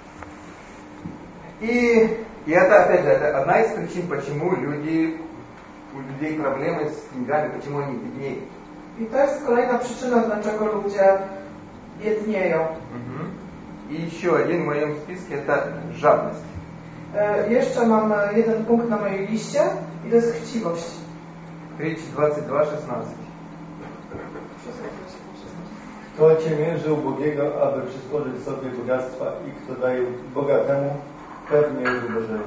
И, и это, опять же, это одна из причин, почему люди, у людей проблемы с деньгами, почему они беднеют. I to jest kolejna przyczyna, dlaczego ludzie biednieją. Угу. И еще один в моем списке это жадность. E, jeszcze mam jeden punkt na mojej liście i to jest chciwość. Притча двадцать два шестнадцать. Kto ciemięży ubogiego, aby przysporzyć sobie bogactwa i kto daje bogatemu, pewnie zubożeje.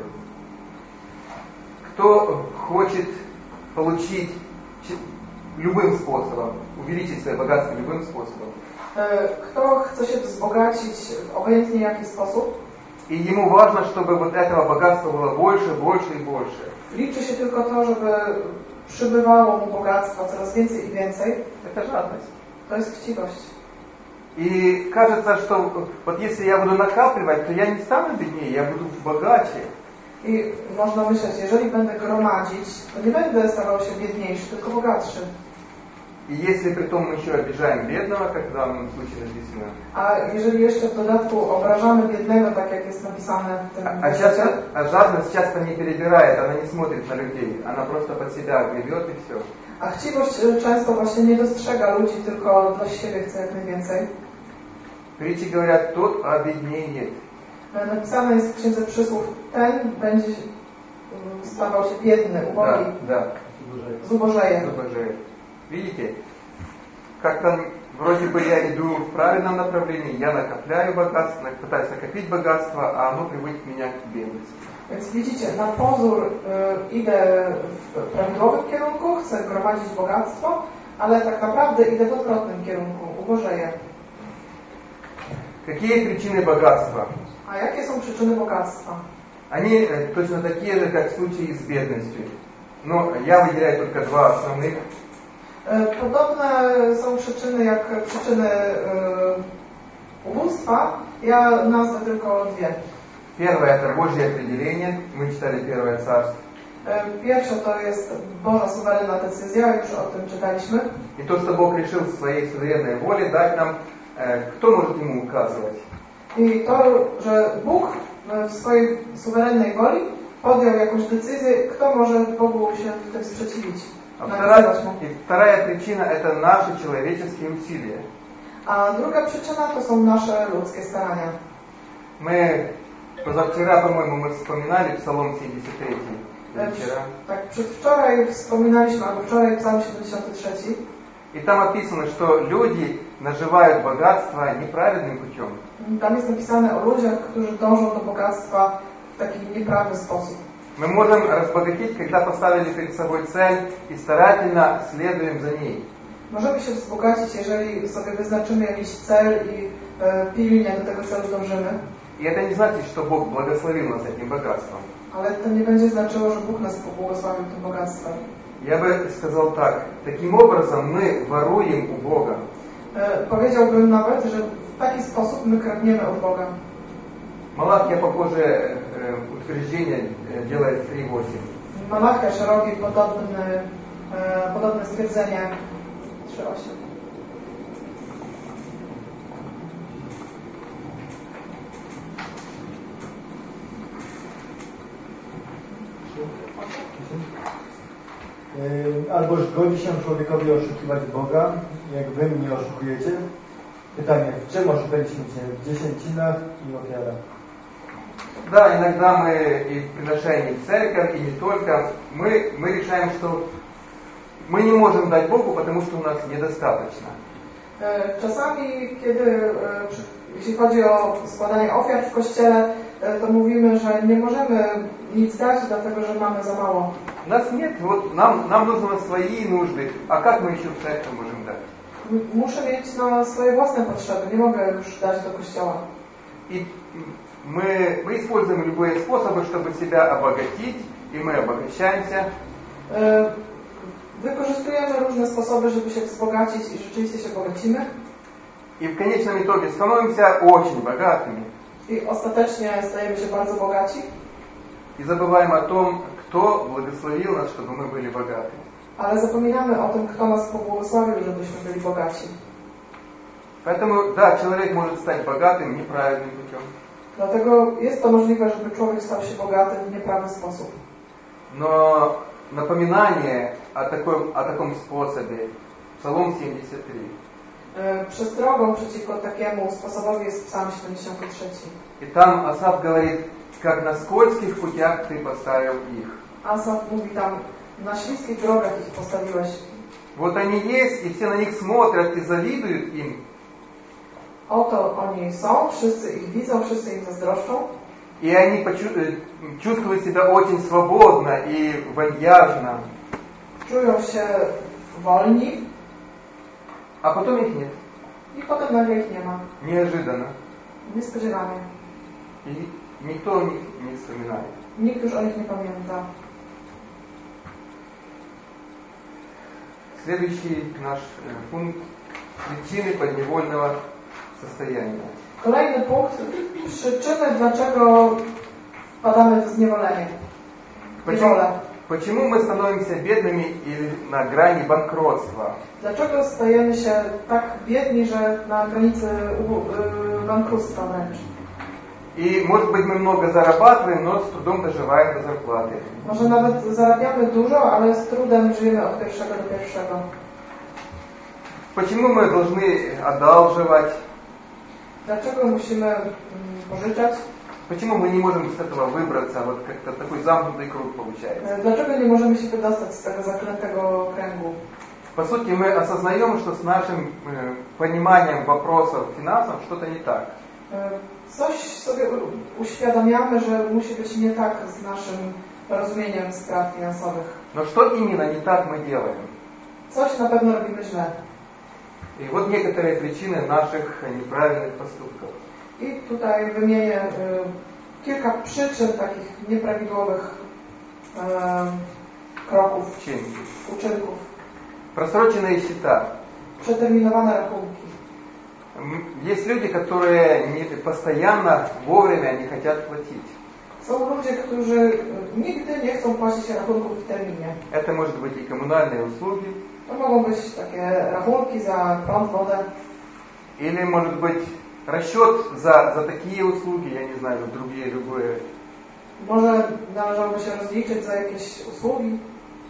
Кто хочет получить любым способом, увеличить свое богатство любым способом. E, kto chce się wzbogacić w obojętnie jaki sposób, И ему важно, чтобы вот этого богатства было больше, больше и больше. liczy się tylko to, żeby przybywało mu bogactwa coraz więcej i więcej. Это жадность. To jest chciwość. И кажется, что вот если я буду накапливать, то я не стану беднее, я буду богаче. I można myśleć, jeżeli będę gromadzić, to nie będę stawał się biedniejszy, tylko bogatszy. И если при том мы еще обижаем бедного, как в данном случае написано. A jeżeli jeszcze w dodatku obrażamy biednego, tak jak jest napisane w tym А, часто, а жадность часто не перебирает, она не смотрит на людей, она просто под себя гребет и все. A chciwość często właśnie nie dostrzega ludzi, tylko dla siebie chce jak najwięcej. Притчи говорят, тот обеднеет. Napisane jest w Księdze Przysłów, ten będzie stawał się biedny, ubogi, Да, да. zubożeje. Zubożeje. Видите, как-то вроде бы я иду в правильном направлении, я накопляю богатство, пытаюсь накопить богатство, а оно приводит меня к бедности. Więc widzicie, na pozór y, idę w prawidłowym kierunku, chcę gromadzić bogactwo, ale tak naprawdę idę w odwrotnym kierunku, ubożeję. Какие причины богатства? A jakie są przyczyny bogactwa? Они э, точно такие же, как в случае с бедностью. Но я выделяю только два основных. Podobne są przyczyny jak przyczyny y, ubóstwa. Ja nazwę tylko dwie. Первое это Божье определение. Мы читали Первое Царство. Pierwsze to jest Boża suwerenna decyzja, już o tym czytaliśmy. И то, что Бог решил в своей суверенной воле дать нам, э, кто может ему указывать? I to, że Bóg w swojej suwerennej woli podjął jakąś decyzję, kto może Bogu się w tym sprzeciwić. А вторая, и вторая причина это наши человеческие усилия. A druga przyczyna to są nasze ludzkie starania. Мы позавчера, по-моему, мы вспоминали Псалом семьдесят три. Вчера. Tak, przedwczoraj wspominaliśmy, albo wczoraj Psalm siedemdziesiąty trzeci. И там описано, что люди наживают богатство неправедным путем. Tam jest napisane o ludziach, którzy dążą do bogactwa w taki nieprawny sposób. Мы можем разбогатеть, когда поставили перед собой цель и старательно следуем за ней. Możemy się wzbogacić, jeżeli sobie wyznaczymy jakiś cel i e, pilnie do tego celu dążymy. И это не значит, что Бог благословил нас этим богатством. Ale to nie będzie znaczyło, że Bóg nas pobłogosławił tym bogactwem. Я бы сказал так. Таким образом мы воруем у Бога. E, powiedziałbym nawet, że w taki sposób my kradniemy od Boga. Малахия похожее э, утверждение э, делает в три восемь. Malachiasz robi podobny, e, podobne stwierdzenie trzy osiem. Yy, albo godzi się człowiekowi oszukiwać Boga, jak wy mnie oszukujecie? Pytanie, w czym oszukaliśmy Cię? W dziesięcinach i ofiarach. Да, иногда мы и в приношении в церковь, и не только, мы, мы решаем, что мы не можем дать Богу, потому что у нас недостаточно. Czasami, kiedy, jeśli chodzi o składanie ofiar w Kościele, to mówimy, że nie możemy nic dać, dlatego że mamy za mało. Нас нет, вот нам, нам нужны свои нужды, а как мы еще в церковь можем дать? Muszę mieć na swoje własne potrzeby, nie mogę już dać do Kościoła. И мы, мы используем любые способы, чтобы себя обогатить, и мы обогащаемся. Wykorzystujemy różne sposoby, żeby się wzbogacić i rzeczywiście się bogacimy. И в конечном итоге становимся очень богатыми. I ostatecznie stajemy się bardzo bogaci. И забываем о том, кто благословил нас, чтобы мы были богаты. Ale zapominamy o tym, kto nas pobłogosławił, żebyśmy byli bogaci. Поэтому, да, человек может стать богатым неправильным путем. Dlatego jest to możliwe, żeby człowiek stał się bogaty w nieprawny sposób. Но напоминание о таком, о таком способе, Псалом семьдесят три. Przestrogą przeciwko takiemu sposobowi jest Psalm siedemdziesiąty trzeci. И там Асаф говорит, как на скользких путях ты поставил их. Asaf mówi tam, na śliskich drogach ich postawiłeś. Вот они есть, и все на них смотрят и завидуют им. Oto oni są, wszyscy ich widzą, wszyscy im zazdroszczą. И они чувствуют себя очень свободно и вальяжно. Czują się wolni. А потом их нет. I potem nagle ich nie ma. Неожиданно. Niespodziewanie. И никто о них не вспоминает. Nikt już o nich nie pamięta. Следующий наш пункт – причины подневольного состояния. Kolejny punkt, przyczyny, dlaczego wpadamy w zniewolenie. Почему, почему мы становимся бедными или на грани банкротства? Dlaczego stajemy się tak biedni, że na granicy bankructwa wręcz? И, может быть, мы много зарабатываем, но с трудом доживаем до зарплаты. Może nawet zarabiamy dużo, ale z trudem żyjemy od pierwszego do pierwszego. Почему мы должны одалживать? Dlaczego musimy pożyczać? Почему мы не можем с этого выбраться? Вот как-то такой замкнутый круг получается. Dlaczego nie możemy się wydostać z tego zaklętego kręgu? По сути, мы осознаем, что с нашим э, пониманием вопросов финансов что-то не так. Coś sobie uświadamiamy, że musi być nie tak z naszym rozumieniem spraw finansowych. Но что именно не так мы делаем? Coś na pewno robimy źle. И вот некоторые причины наших неправильных поступков. I tutaj wymienię y, kilka przyczyn takich nieprawidłowych y, kroków, Чинги. uczynków. Просроченные счета. Przeterminowane rachunki. Есть люди, которые не, постоянно, вовремя не хотят платить. Są ludzie, którzy nigdy nie chcą płacić rachunków w terminie. Это может быть и коммунальные услуги. To mogą być takie rachunki za prąd, wodę. Или может быть расчет за, за такие услуги, я не знаю, за другие, любые. Może należałoby się rozliczyć za jakieś usługi.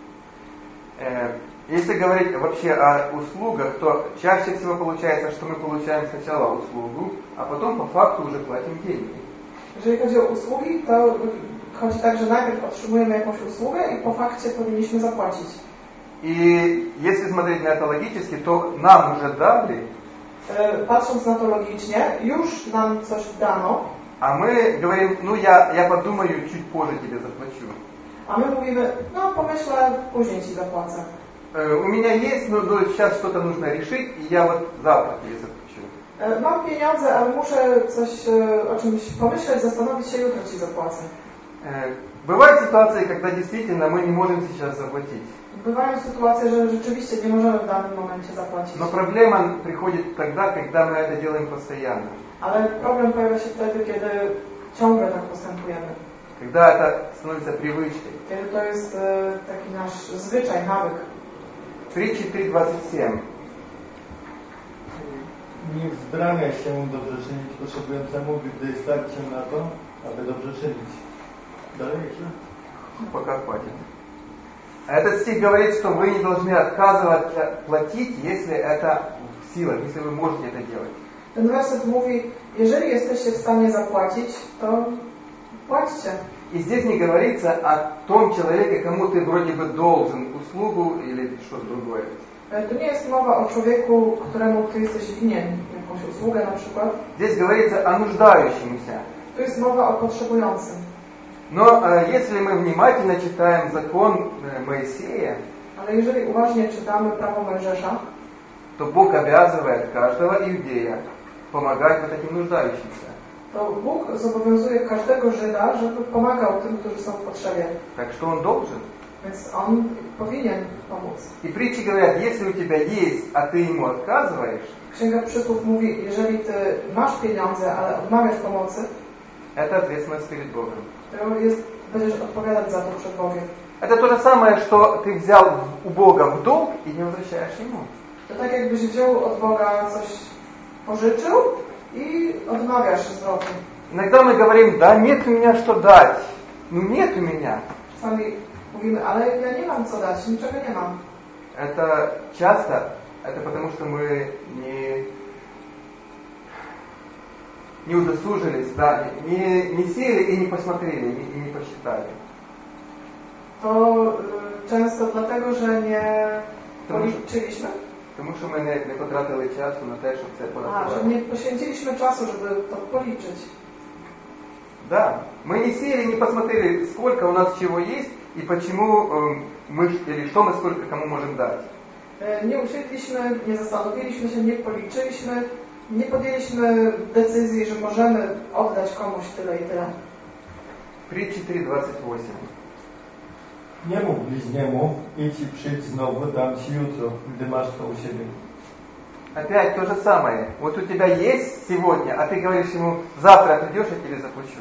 Если говорить вообще о услугах, то чаще всего получается, что мы получаем сначала услугу, а потом по факту уже платим деньги. Jeżeli chodzi o usługi, to chodzi tak, że najpierw otrzymujemy jakąś usługę i po fakcie powinniśmy zapłacić. И если смотреть на это логически, то нам уже дали. Patrząc na to logicznie, już nam coś dano. А мы говорим, ну я, я подумаю, чуть позже тебе заплачу. A my mówimy, no pomyślę, później ci zapłacę. У меня есть, но, но сейчас что-то нужно решить, и я вот завтра тебе заплачу. Mam pieniądze, ale muszę coś o czymś pomyśleć, zastanowić się, jutro ci zapłacę. Бывают ситуации, когда действительно мы не можем сейчас заплатить. Bywają sytuacje, że rzeczywiście nie możemy w danym momencie zapłacić. Но проблема приходит тогда, когда мы это делаем постоянно. Ale problem pojawia się wtedy, kiedy ciągle tak postępujemy. Когда это становится привычкой. Kiedy to jest taki nasz zwyczaj, nawyk. Притчи три двадцать семь. Nie wzbramia się dobrze czynić potrzebującemu, gdy stać się na to, aby dobrze czynić. Dalej jeszcze? Пока хватит. Этот стих говорит, что вы не должны отказываться платить, если это в силах, если вы можете это делать. Ten werset mówi, jeżeli jesteście w stanie zapłacić, to płaćcie. И здесь не говорится о том человеке, кому ты вроде бы должен услугу или что-то другое. Tu nie jest mowa o człowieku, któremu ty jesteś winien jakąś usługę na przykład. Здесь говорится о нуждающемся. Tu jest mowa o potrzebującym. Но э, если мы внимательно читаем закон э, Моисея, Ale jeżeli uważnie czytamy prawo Mojżesza, то Бог обязывает каждого иудея помогать вот этим нуждающимся. to Bóg zobowiązuje każdego Żyda, żeby pomagał tym, którzy są w potrzebie. Так что он должен. Więc on powinien pomóc. И притчи говорят, если у тебя есть, а ты ему отказываешь, Księga Przysłów mówi, jeżeli ty masz pieniądze, ale odmawiasz pomocy, это ответственность перед Богом. to jest, będziesz odpowiadać za to przed Bogiem. Это то же самое, что ты взял у Бога в долг и не возвращаешь ему. To tak jakbyś wziął od Boga coś, pożyczył i odmawiasz zwrotu. Иногда мы говорим, да нет у меня что дать. Ну нет у меня. Czasami mówimy, ale ja nie mam co dać, niczego nie mam. Это часто, это потому что мы не, не удосужились, да, не, не сели и не посмотрели, не, и не посчитали. To y, często dlatego, że nie policzyliśmy. Тому що ми не, не потратили часу на те, щоб це A, że порахувати. nie poświęciliśmy czasu, żeby to policzyć. Да, мы не сели, не посмотрели, сколько у нас чего есть и почему э, мы, или что мы сколько кому можем дать. Nie usiedliśmy, nie zastanowiliśmy się, nie policzyliśmy, nie podjęliśmy decyzji, że możemy oddać komuś tyle i tyle. Притчи три двадцать восемь. Nie mów bliźniemu, idź i przyjdź znowu, dam ci jutro, gdy masz to u siebie. Опять то же самое. Вот у тебя есть сегодня, а ты говоришь ему, завтра придешь, я тебе заплачу.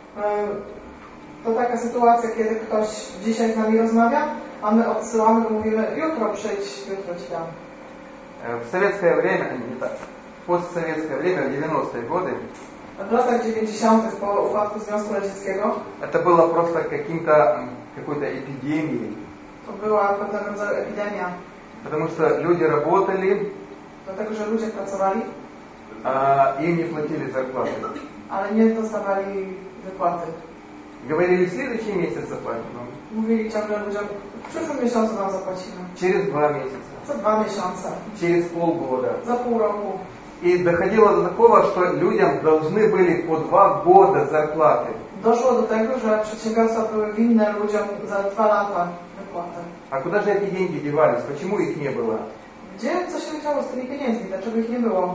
To taka sytuacja, kiedy ktoś dzisiaj z nami rozmawia, a my odsyłamy, bo mówimy, jutro przyjdź, jutro ci dam. В советское время, не так, в постсоветское время, в девяностые годы, W latach dziewięćdziesiątych po upadku Związku Radzieckiego это было просто каким-то, какой-то эпидемией. to była pewnego rodzaju epidemia, Потому что люди работали, dlatego że ludzie pracowali, а им не платили зарплаты. ale nie dostawali wypłaty. Говорили, в следующий месяц заплатим вам. Mówili ciągle ludziom, w przyszłym miesiącu wam zapłacimy. Через два месяца. Za dwa miesiące, Через полгода. za pół roku. И доходило до такого, что людям должны были по два года зарплаты. Doszło do tego, że przedsiębiorstwa były winne ludziom za dwa lata wypłatę. А куда же эти деньги девались? Почему их не было? Gdzie, co się działo z tymi pieniędzmi? Dlaczego ich nie było?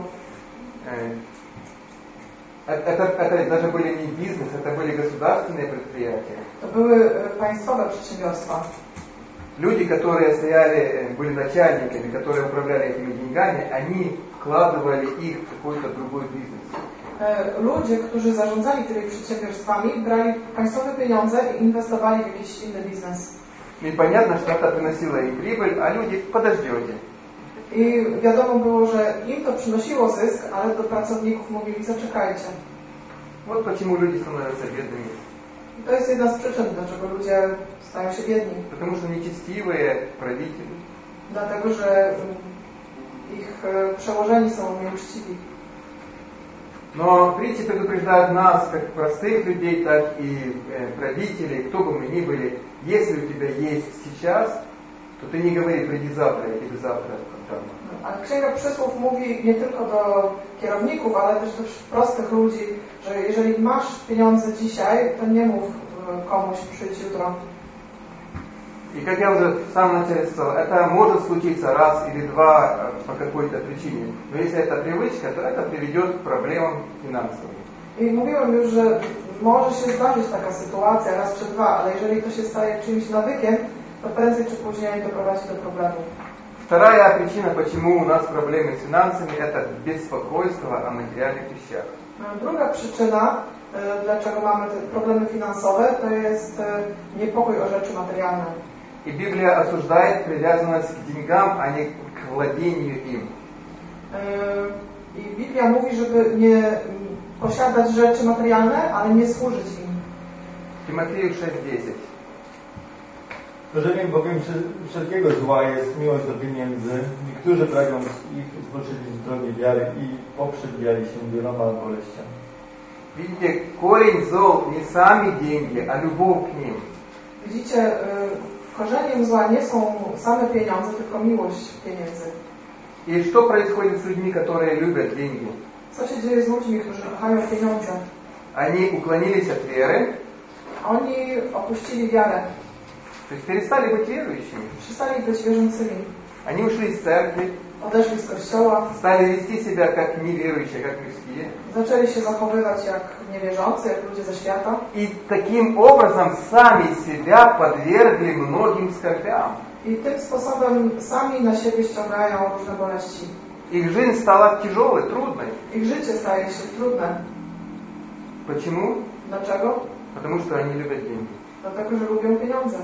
Это, это даже были не бизнес, это были государственные предприятия. To były państwowe przedsiębiorstwa. Люди, которые стояли, были начальниками, которые управляли этими деньгами, они вкладывали их в какой-то другой бизнес. Ludzie, którzy zarządzali tymi przedsiębiorstwami, brali państwowe pieniądze i inwestowali w jakiś inny biznes. И понятно, что это приносило им прибыль, а люди подождете. I wiadomo było, że im to przynosiło zysk, ale do pracowników mówili, zaczekajcie. Вот почему люди становятся бедными. To jest jedna z przyczyn, dlaczego ludzie stają się biedni. Потому что нечестивые правители. Dlatego, że ich przełożeni są nieuczciwi. Но притчи предупреждают нас, как простых людей, так и э, правителей, кто бы мы ни были. Если у тебя есть сейчас, то ты не говори, приди завтра, я тебе завтра отдам. A Księga Przysłów mówi nie tylko do kierowników, ale też do prostych ludzi, że jeżeli masz pieniądze dzisiaj, to nie mów komuś przyjdź jutro. И как я уже в самом начале сказал, это может случиться раз или два по какой-то причине. Но если это привычка, то это приведет к проблемам финансовым. I mówiłem już, że może się zdarzyć taka sytuacja raz czy dwa, ale jeżeli to się staje czymś nawykiem, to prędzej czy później doprowadzi do problemu. Вторая причина, почему у нас проблемы с финансами, это беспокойство о материальных вещах. Druga przyczyna, dlaczego mamy te problemy finansowe, to jest niepokój o rzeczy materialne. И Библия осуждает привязанность к деньгам, а не к владению им. I Biblia mówi, żeby nie posiadać rzeczy materialne, ale nie służyć im. Тимофею шесть десять. Korzeniem bowiem wszelkiego zła jest miłość do pieniędzy. Niektórzy pragnąc ich zboczyli z drogi wiary i poprzedwiali się wieloma boleściami. Видите, корень зол не сами деньги, а любовь к ним. Widzicie, korzeniem zła nie są same pieniądze, tylko miłość pieniędzy. И что происходит с людьми, которые любят деньги? Co się dzieje z ludźmi, którzy kochają pieniądze? Они уклонились от веры. Oni opuścili wiarę. То есть перестали быть верующими. Przestali być wierzącymi. Они ушли из церкви. Odeszli z kościoła. Стали вести себя как неверующие, как людские. Zaczęli się zachowywać jak niewierzący, jak ludzie ze świata. И таким образом сами себя подвергли многим скорбям. I tym sposobem sami na siebie ściągają różne boleści. Их жизнь стала тяжелой, трудной. Ich życie staje się trudne. Почему? Dlaczego? Потому что они любят деньги. Dlatego, że lubią pieniądze.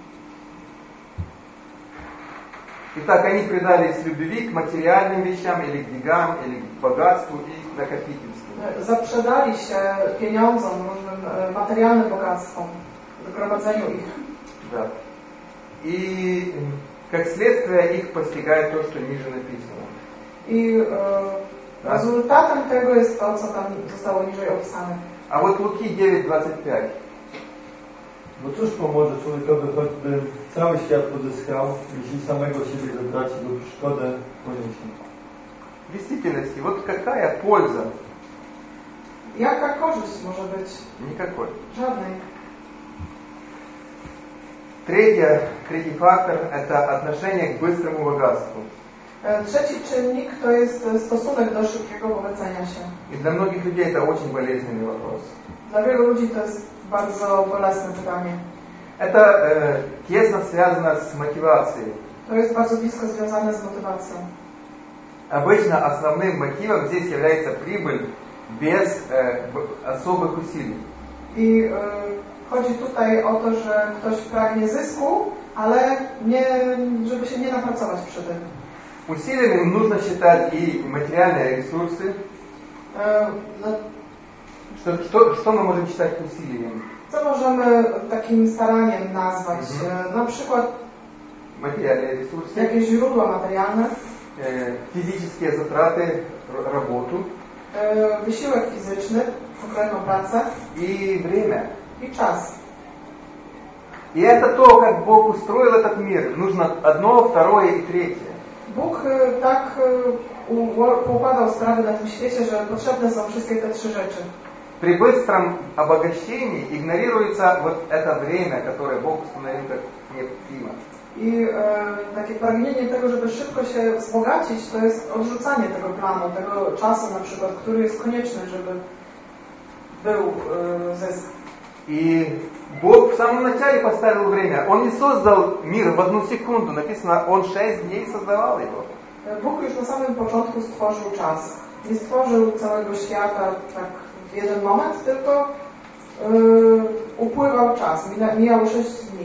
Итак, они предались любви к материальным вещам, или к деньгам, или к богатству и накопительству. Zaprzedali się pieniądzom, różnym materialnym bogactwom, zgromadzeniu ich. Да. И как следствие их постигает то, что ниже написано. I e, rezultatem tego jest to, co tam zostało niżej opisane. А вот Луки девять двадцать пять. Bo cóż pomoże człowiekowi, choćby cały świat pozyskał, jeśli samego siebie zatraci lub szkodę poniesie. В действительности, вот какая польза? Jaka korzyść może być? Никакой. Żadnej. Третья, третий фактор – это отношение к быстрому богатству. Trzeci czynnik to jest stosunek do szybkiego bogacenia się. И для многих людей это очень болезненный вопрос. Dla wielu ludzi to jest bardzo bolesne pytanie. Это э, тесно связано с мотивацией. To jest bardzo blisko związane z motywacją. Обычно основным мотивом здесь является прибыль без э, особых усилий. I y, chodzi tutaj o to, że ktoś pragnie zysku, ale nie, żeby się nie napracować przy tym. Усилиями нужно считать и материальные ресурсы. Y, no, Что, что, что мы можем считать усилиями? co możemy takim staraniem nazwać? Mhm. Y, na przykład Материальные ресурсы, jakieś źródła materialne, э, физические затраты, р- работу y, wysiłek fizyczny, konkretną pracę и время. i czas. И это то, как Бог устроил этот мир. Нужно одно, второе и третье. Bóg y, tak y, u- poukładał sprawy na tym świecie, że potrzebne są wszystkie te trzy rzeczy. При быстром обогащении игнорируется вот это время, которое Бог установил как необходимо. I e, takie pragnienie tego, żeby szybko się wzbogacić, to jest odrzucanie tego planu, tego czasu na przykład, który jest konieczny, żeby był e, zysk. И Бог в самом начале поставил время. Он не создал мир в одну секунду. Написано, Он шесть дней создавал его. Bóg już na samym początku stworzył czas. Nie stworzył całego świata tak w jeden moment, tylko e, upływał czas, mija, mijało sześć dni.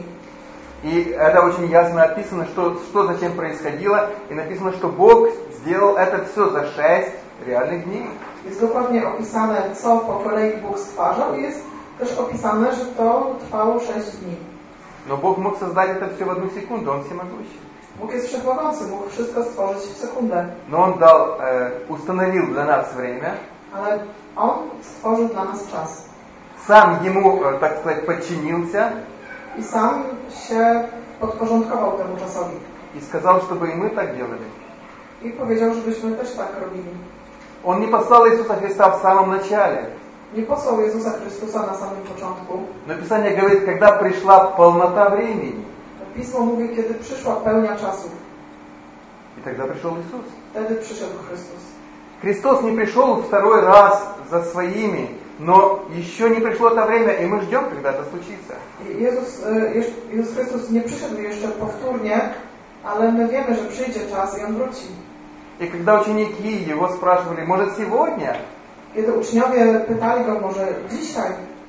И это очень ясно описано, что, что зачем происходило. И написано, что Бог сделал это все за шесть реальных дней. Jest dokładnie opisane, co po kolei Bóg stwarzał i jest też opisane, że to trwało sześć dni. Но Бог мог создать это все в одну секунду, Он всемогущий. Bóg jest wszechmogący, mógł wszystko stworzyć w sekundę. Но Он дал, э, установил для нас время. Ale On stworzył dla nas czas. Сам Ему, э, так сказать, подчинился. I sam się podporządkował temu czasowi. И сказал, чтобы и мы так делали. I powiedział, żebyśmy też tak robili. Он не послал Иисуса Христа в самом начале. Nie posłał Jezusa Chrystusa na samym początku. Но Писание говорит, когда пришла полнота времени. Pismo mówi, kiedy przyszła pełnia czasu. И тогда пришел Иисус. Wtedy przyszedł Chrystus. Христос не пришел второй раз за своими, но еще не пришло это время, и мы ждем, когда это случится. I Jezus, Jezus Chrystus nie przyszedł jeszcze powtórnie, ale my wiemy, że przyjdzie czas i On wróci. И когда ученики Его спрашивали, может сегодня? Kiedy uczniowie pytali Go, może dzisiaj?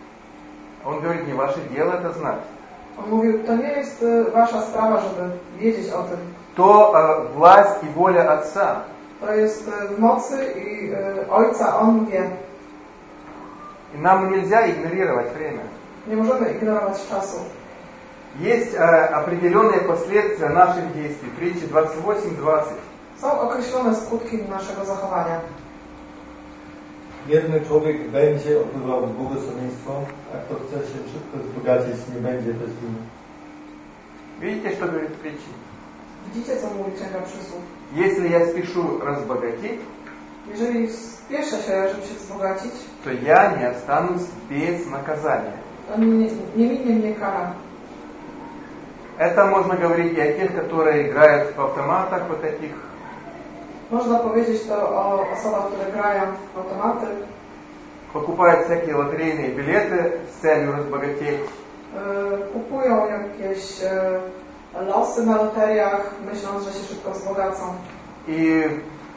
Он говорит, не ваше дело это знать. On mówił, to nie jest wasza sprawa, żeby wiedzieć o tym. То э, власть и воля Отца. To jest w mocy i y, Ojca, On wie. И нам нельзя игнорировать время. Nie możemy ignorować czasu. Есть э, определенные последствия наших действий. Притча двадцать восемь двадцать. Są określone skutki naszego zachowania. Wierny człowiek będzie opływał w błogosławieństwo, a kto chce się szybko wzbogacić, nie będzie bez winy. Видите, что говорит притча? Widzicie, co mówi Księga Przysłów? Если я спешу разбогатеть, Jeżeli spieszę się, żeby się wzbogacić, то я не останусь без наказания. to nie, nie minie mnie kara. Это можно говорить и о тех, которые играют в автоматах, вот этих. Można powiedzieć to o osobach, które grają w automaty, Покупают всякие лотерейные билеты с целью разбогатеть. yy, kupują jakieś yy, losy na loteriach, myśląc, że się szybko wzbogacą. И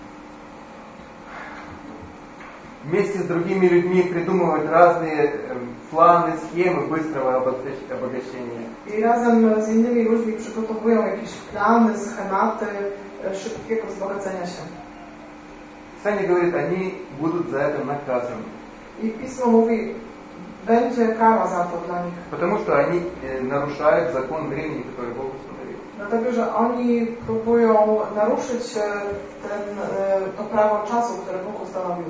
вместе с другими людьми придумывают разные э, планы, схемы быстрого обогащения. I razem z innymi ludźmi przygotowują jakieś plany, schematy yy, szybkiego wzbogacenia się. Писание говорит, они будут за это наказаны. I Pismo mówi, będzie kara za to dla nich. Потому что они э, нарушают закон времени, который Бог установил. Dlatego, że oni próbują naruszyć e, ten, e, to prawo czasu, które Bóg ustanowił.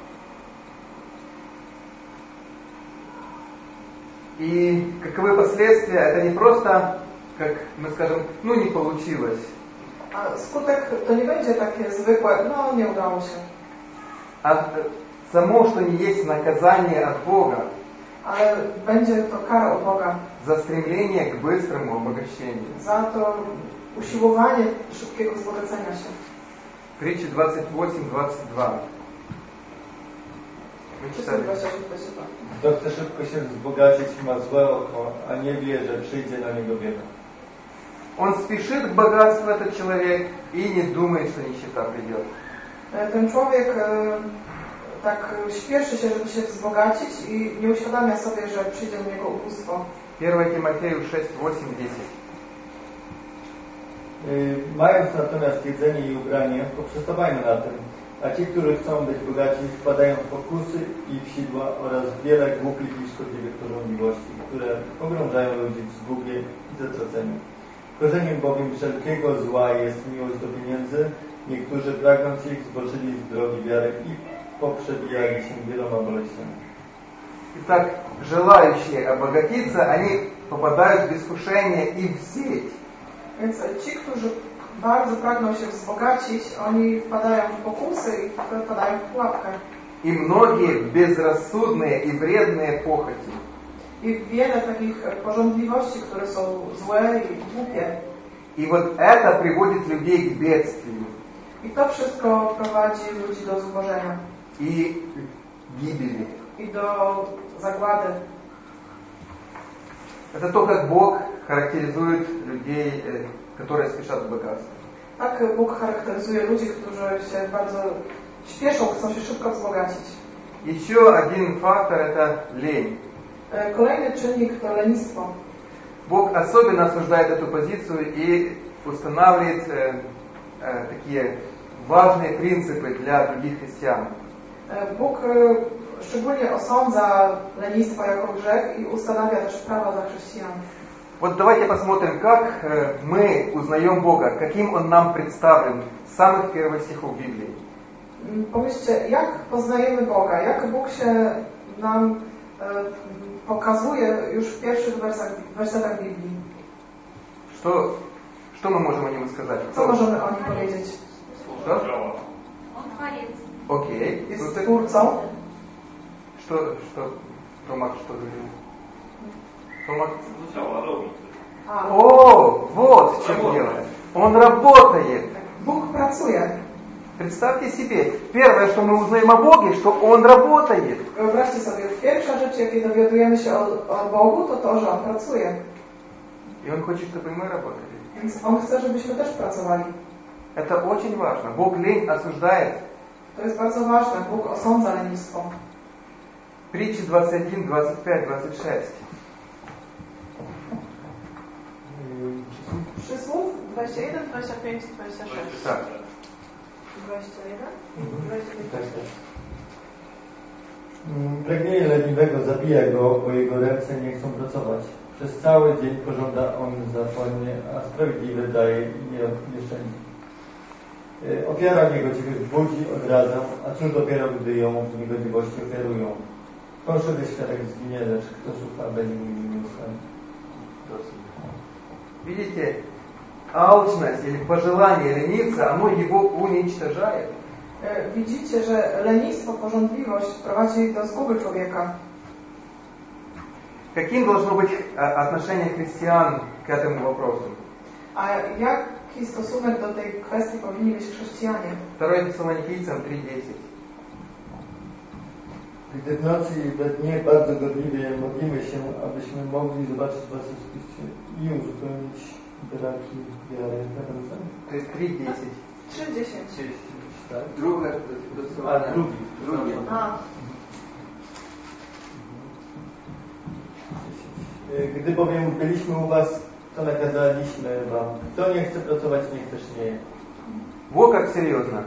И каковы последствия? Это не просто, как мы скажем, ну не получилось. A skutek to nie będzie takie zwykłe, no nie udało się. А само, что не есть наказание от Бога Ale będzie to kara od Boga за стремление к быстрому обогащению. za to usiłowanie szybkiego wzbogacenia się. Притча двадцать восемь двадцать два. Вы читали? Kto chce szybko się wzbogacić, ma złe oko, a nie wie, że przyjdzie na niego bieda. Он спешит к богатству, этот человек, и не думает, что нищета придет. Ten człowiek e, tak śpieszy się, żeby się wzbogacić i nie uświadamia sobie, że przyjdzie do niego ubóstwo. первое Тимофею шесть восемь десять. Yy, mając natomiast jedzenie i ubranie, poprzestawajmy na tym, a ci, którzy chcą być bogaci, wpadają w pokusy i w sidła oraz wiele głupich i szkodliwych porządliwości, które pogrążają ludzi w zgubie i zatraceniu. Korzeniem bowiem wszelkiego zła jest miłość do pieniędzy. Niektórzy pragnąc ich zboczyli z drogi wiary i poprzebijali się wieloma boleściami. Итак, желающие обогатиться, они попадают в искушение и в сеть. Więc ci, którzy bardzo pragną się wzbogacić, oni wpadają w pokusy i wpadają w pułapkę. И многие безрассудные и вредные похоти. I wiele takich porządliwości, które są złe i głupie. И вот это приводит людей к бедствию. I to wszystko prowadzi ludzi do zubożenia. И гибели. I do zagłady. Это то, как Бог характеризует людей, которые спешат в богатство. Tak Bóg charakteryzuje ludzi, którzy się bardzo śpieszą, chcą się szybko wzbogacić. Еще один фактор – это лень. Kolejny czynnik to lenistwo. Бог особенно осуждает эту позицию и устанавливает э, э, такие важные принципы для других христиан. Bóg szczególnie osądza lenistwo jako grzech i ustanawia też prawa dla chrześcijan. Вот давайте посмотрим, как э, мы узнаем Бога, каким Он нам представлен с самых первых стихов Библии. Pomyślcie, jak poznajemy Boga, jak Bóg się nam e, pokazuje już w pierwszych wersach, wersetach Biblii. Что, что мы можем о Нем сказать? Co możemy o Nim powiedzieć? Что? Он творец. Окей. Jest Супер. Twórcą. Что, что, Томак, что говорил? Томак? Сначала робить. A, О, вот в чем дело. Он работает. Bóg pracuje. Представьте себе, первое, что мы узнаем о Боге, что Он работает. Wyobraźcie sobie, pierwsza rzecz, jakiej dowiadujemy się o, o Bogu, to to, że On pracuje. И Он хочет, чтобы мы работали. Więc On chce, żebyśmy też pracowali. Это очень важно. Бог лень осуждает. To jest bardzo ważne. Bóg osądza lenistwo. Притчи двадцать один, двадцать пять, двадцать шесть. Przysłów dwadzieścia jeden, dwadzieścia pięć, dwadzieścia sześć. Так. dwadzieścia jeden? Mhm. dwadzieścia Tak, pięć. tak. Mm, Pragnienie leniwego zabija go, bo jego ręce nie chcą pracować. Przez cały dzień pożąda on zapłonnie, a sprawiedliwy daje jeszczęście. Ofiara niegodziwych budzi, odradza, a cóż dopiero, gdy ją w niegodziwości ofiarują. Fałszywy świadek zginie, lecz kto słucha, będzie mówił nieustannie. Видите, алчность или пожелание лениться, оно его уничтожает. Widzicie, że lenistwo, pożądliwość prowadzi do zguby człowieka. Каким должно быть отношение христиан к этому вопросу? A jaki stosunek do tej kwestii powinni mieć chrześcijanie? Второе Фессалоникийцам три десять. Gdy w nocy i we dnie bardzo gorliwie modlimy się, abyśmy mogli zobaczyć Was Jezusie i uzupełnić braki wiary. To jest три десять. trzy dziesięć. Tak? Druga, A drugi. drugi. A. Gdy bowiem byliśmy u Was, to nakazaliśmy Wam. Kto nie chce pracować, niech też nie je. Во как серьезно.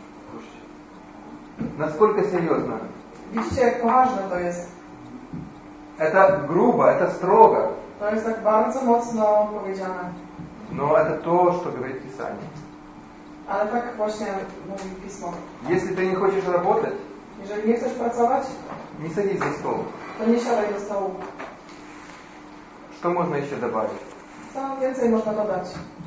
Насколько серьезно. Widzicie, jak poważne to jest. Это грубо, это строго. To jest tak bardzo mocno powiedziane. Но это то, что говорит Писание. Ale tak właśnie mówi Pismo. Если ты не хочешь работать, Jeżeli nie chcesz pracować, не садись за стол. to nie siadaj do stołu. Что можно еще добавить? Co więcej można dodać?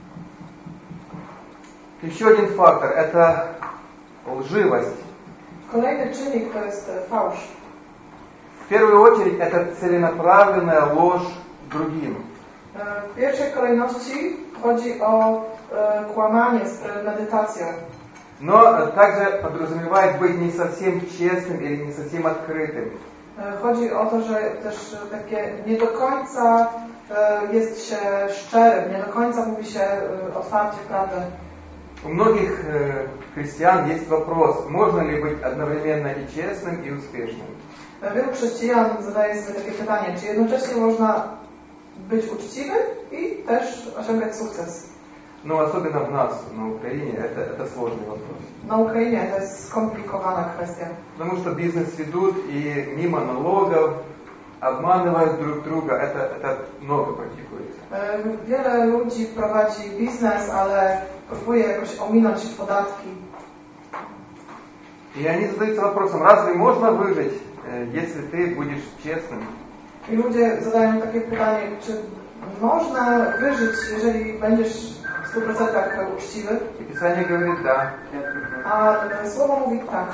Еще один фактор – это лживость. Kolejny czynnik to jest fałsz. В первую очередь, это целенаправленная ложь другим. W pierwszej kolejności chodzi o e, kłamanie z premedytacją. Но также подразумевает быть не совсем честным или не совсем открытым. E, chodzi o to, że też takie nie do końca e, jest się szczerym, nie do końca mówi się e, otwarcie prawdę. У многих э, христиан есть вопрос, можно ли быть одновременно и честным, и успешным. Wielu chrześcijan zadaje sobie takie pytanie, czy jednocześnie można być uczciwy i też osiągać sukces. Но особенно в нас, на Украине, это, это сложный вопрос. Na Ukrainie to jest skomplikowana kwestia. Потому что бизнес ведут и мимо налогов, обманывают друг друга, это, это много практикуется. Wiele ludzi prowadzi biznes, ale próbuje jakoś ominąć podatki. И они задаются вопросом, разве можно выжить, если ты будешь честным? I ludzie zadają takie pytanie, czy można wyżyć, jeżeli będziesz w stu procentach uczciwy? И Писание говорит, да. A Słowo mówi tak.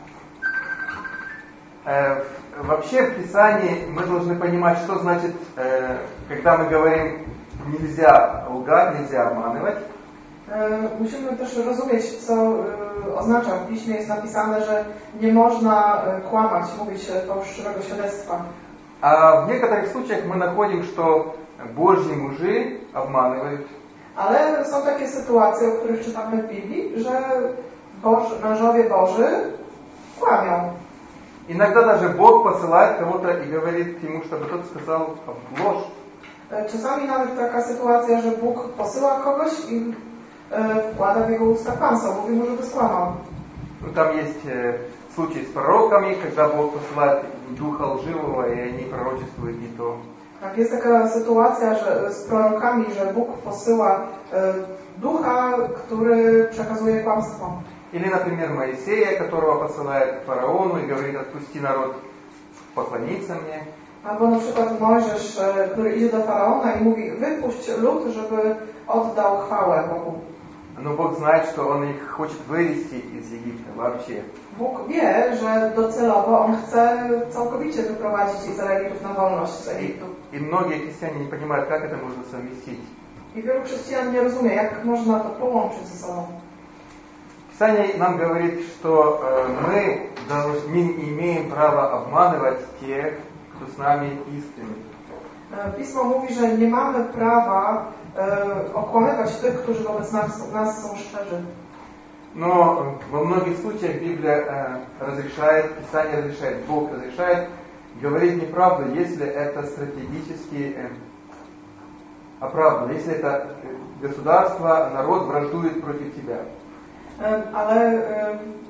Вообще в Писании мы должны понимать, что значит, когда мы говорим нельзя лгать, нельзя обманывать. Musimy też rozumieć, co oznacza. W Piśmie jest napisane, że nie można kłamać, mówić fałszywego świadectwa. А в некоторых случаях мы находим, что Божьи мужи обманывают. Ale są takie sytuacje, o których czytamy w Biblii, że Boży, mężowie Boży kłamią. Иногда даже Бог посылает кого-то и говорит ему, чтобы тот сказал ложь. Czasami nawet taka sytuacja, że Bóg posyła kogoś i e, wkłada w jego usta kłamstwo, mówi mu, żeby skłamał. Ну, там есть э, случаи с пророками, когда Бог посылает духа лживого, и они пророчествуют не то. Tak, jest taka sytuacja, że z prorokami, że Bóg posyła e, ducha, który przekazuje kłamstwo. Или, например, Моисея, которого посылает к фараону и говорит, отпусти народ поклониться мне. Albo na przykład Mojżesz, e, który idzie do Faraona i mówi, wypuść lud, żeby oddał chwałę Bogu. Но Бог знает, что Он их хочет вывести из Египта вообще. Bóg wie, że docelowo On chce całkowicie wyprowadzić Izraelitów na wolność z Egiptu. И многие христиане не понимают, как это можно совместить. I wielu chrześcijan nie rozumie, jak można to połączyć ze sobą. Писание нам говорит, что э, мы должны, не имеем права обманывать тех, кто с нами истинный. Pismo mówi, że nie mamy prawa e, okłamywać tych, którzy wobec nas, nas są szczerzy. Но во многих случаях Библия э, разрешает, Писание разрешает, Бог разрешает говорить неправду, если это стратегически э, оправдано, если это государство, народ враждует против тебя. E, ale e,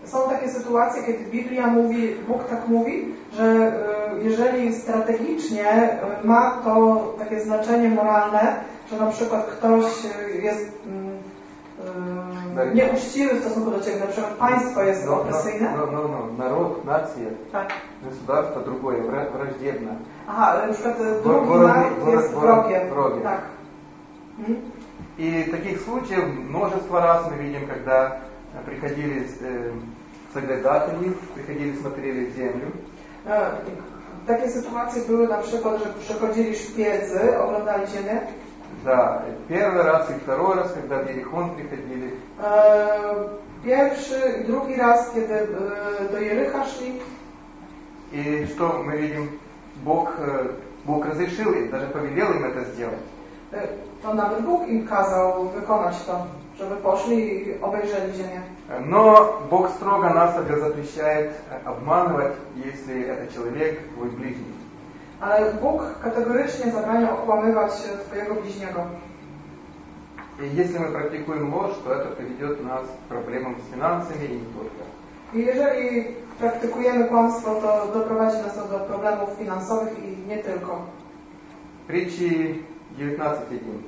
Są takie sytuacje, kiedy Biblia mówi, Bóg tak mówi, że jeżeli strategicznie ma to takie znaczenie moralne, że na przykład ktoś jest nieuczciwy w stosunku do Ciebie, na przykład państwo jest no, opresyjne. No, no, no, naród, nacja, tak. государство другое, враждебно. Aha, na przykład drugi naród jest wrogiem. wrogiem. Tak. Hmm? И таких случаев множество раз мы видим, когда приходили э, соглядатели, приходили, смотрели землю. Takie sytuacje były na przykład, że przychodzili szpiedzy, oglądali ziemię. Да, первый раз и второй раз, когда в Ерихон приходили. Pierwszy i drugi raz, kiedy do Jericha szli. И что мы видим? Бог, Бог разрешил им, даже повелел им это сделать. To nawet Bóg im kazał wykonać to, żeby poszli i obejrzeli ziemię. Но Бог строго нас запрещает обманывать, если это человек твой ближний. Ale Bóg kategorycznie zabrania okłamywać twojego bliźniego. И если мы практикуем ложь, то это приведет нас к проблемам с финансами и не только. I jeżeli praktykujemy kłamstwo, to doprowadzi nas to do problemów finansowych i nie tylko. Притчи девятнадцать один.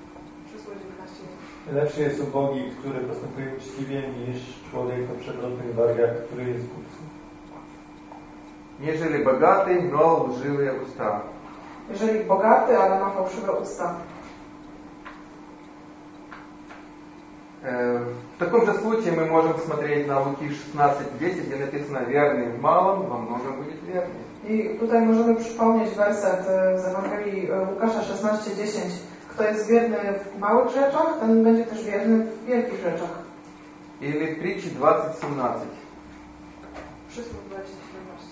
Lepszy jest ubogi, który postępuje uczciwie, niż człowiek o przewrotnych wargach, który jest głupcem. Нежели богатый, но лживые уста. Jeżeli bogaty, ale ma fałszywe usta. В таком же случае мы можем смотреть на Луки шестнадцать десять, где написано «Верный в малом, во многом будет верный». I tutaj możemy przypomnieć werset z Ewangelii Łukasza szesnaście dziesięć. Kto jest wierny w małych rzeczach, ten będzie też wierny w wielkich rzeczach. Или в притче двадцать семнадцать. Przysłów dwadzieścia siedemnaście.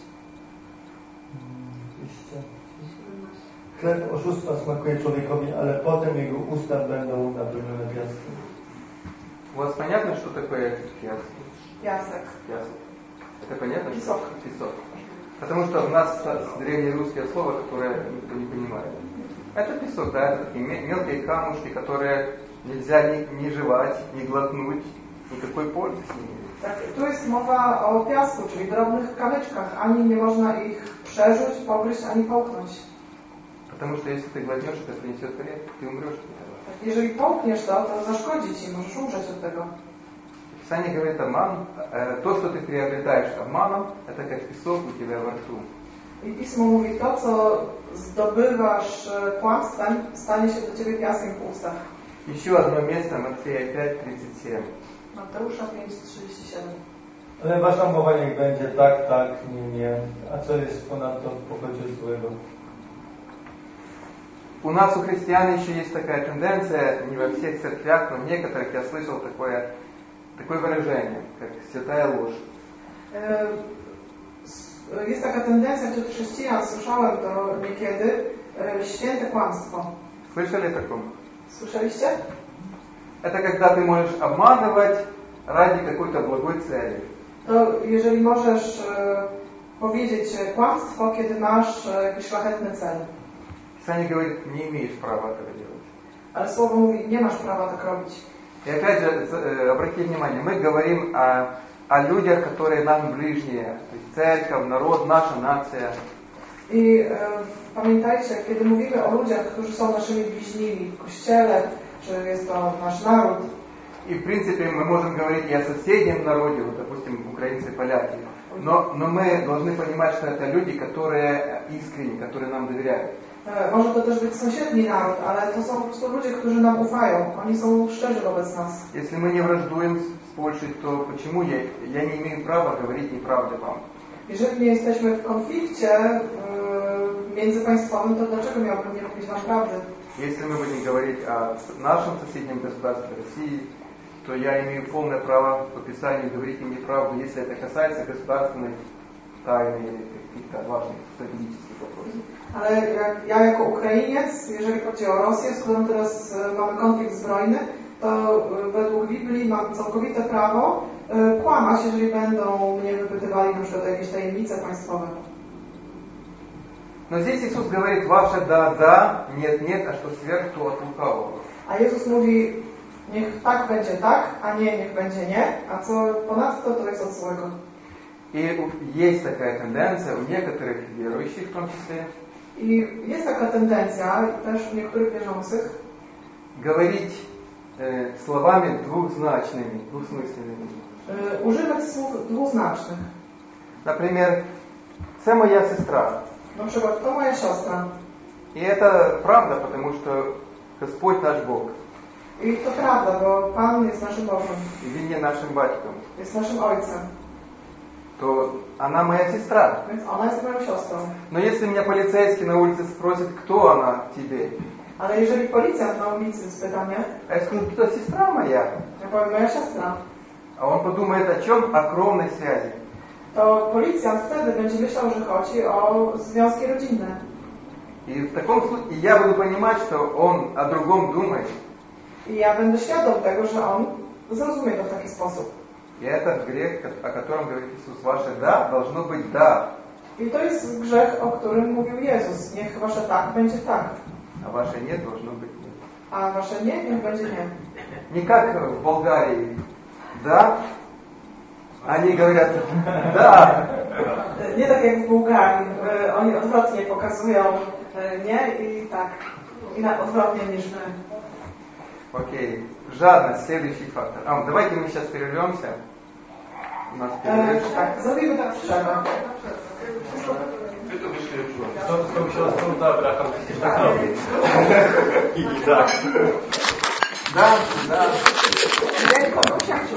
Chleb oszustwa smakuje człowiekowi, ale potem jego usta będą napełnione piaskiem. У вас понятно, что такое пясок? Piasek. Пясок. Это понятно? Песок. Песок. Потому что у нас древнерусское слово, которое никто не понимает. Это песок, да, это такие мелкие камушки, которые нельзя ни, ни жевать, ни глотнуть, никакой пользы с ними. Tak, tu jest mowa o piasku, czyli drobnych kamyczkach. Ani nie można ich przeżyć, pogryźć, ani połknąć. Потому что если ты глотнешь, это принесет вред, ты умрешь. Jeżeli połkniesz to, to zaszkodzi ci, możesz umrzeć od tego. Писание говорит, обман, то, что ты приобретаешь обманом, это как песок у тебя во рту. I Pismo mówi, to co zdobywasz kłamstwem, stanie się do ciebie piaskiem w ustach. Еще одно место, Матфея пять тридцать семь. Mateusza pięć trzydzieści siedem. Ale wasza mowa niech będzie tak, tak, nie, nie. A co jest ponadto, pochodzi od złego. У нас, у христиан, еще есть такая тенденция, не во всех церквях, но в некоторых я слышал такое, такое выражение, как святая ложь. Jest taka tendencja wśród chrześcijan, słyszałem to niekiedy, święte kłamstwo. Слышали о таком? Słyszeliście? Это когда ты можешь обманывать ради какой-то благой цели. To jeżeli możesz powiedzieć kłamstwo, kiedy masz jakiś szlachetny cel. Писание говорит, не имеешь права этого делать. Ale Słowo mówi, nie masz prawa tak robić. И опять же, обратите внимание, мы говорим о, о людях, которые нам ближние. То есть церковь, народ, наша нация. I e, pamiętajcie, kiedy mówimy o ludziach, którzy są naszymi bliźnimi w Kościele, czy jest to nasz naród. И в принципе мы можем говорить и о соседнем народе, вот, допустим, украинцы, поляки. Но, но мы должны понимать, что это люди, которые искренне, которые нам доверяют. Może to też być sąsiedni naród, ale to są po prostu ludzie, którzy nam ufają. Oni są szczerzy wobec nas. Если мы не враждуем с Польшей, то почему я, я не имею права говорить неправду вам? Jeżeli nie jesteśmy w konflikcie yy, międzypaństwowym, to dlaczego miałbym nie mówić wam prawdy? Если мы будем говорить о нашем соседнем государстве России, то я имею полное право по Писанию говорить им неправду, если это касается государственной тайны или каких-то важных стратегических вопросов. Ale jak, ja jako Ukrainiec, jeżeli chodzi o Rosję, z którą teraz y, mamy konflikt zbrojny, to y, według Biblii mam całkowite prawo y, kłamać, jeżeli będą mnie wypytywali na przykład o jakieś tajemnice państwowe. Но здесь Иисус говорит, ваше да, да, нет, нет, а что сверх, то от лукавого. A Jezus mówi, Niech tak będzie tak, a nie niech będzie nie, a co ponadto to jest od złego. И есть такая тенденция у некоторых верующих в том числе I jest taka tendencja, też u niektórych wierzących, говорить э, словами двухзначными, двусмысленными. y, używać słów dwuznacznych. Например, «Це моя сестра». Na przykład, to moja siostra. И это правда, потому что Господь наш Бог. I to prawda, bo Pan jest naszym Bogiem, И Він є нашим батьком. jest naszym Ojcem, То она моя сестра. więc ona jest moją siostrą. Но если меня полицейский на улице спросит, кто она тебе, Ale jeżeli policjant na ulicy spyta mnie, а я скажу, это сестра моя, ja powiem, moja siostra, а он подумает о чем? О кровной связи. to policjant wtedy będzie myślał, że chodzi o związki rodzinne. И в таком случае я буду понимать, что он о другом думает. I ja będę świadom tego, że on zrozumie to w taki sposób. И это грех, о котором говорит Иисус. Ваше «да» должно быть «да», I to jest grzech, o którym mówił Jezus. Niech wasze tak będzie tak, а ваше «нет» должно быть «нет». a wasze nie, niech będzie nie. Не как в Болгарии «да», они говорят «да». Nie tak jak w Bułgarii. y, Oni odwrotnie pokazują y, nie i tak. I na odwrotnie niż my. Окей. Жадность, следующий фактор. А, давайте мы сейчас прервемся. У нас перерыв. E, tak, zrobimy tak przerwę. Z tą, z tą siostrą, dobra, tam przecież tak robi. I tak. Да, да. Jak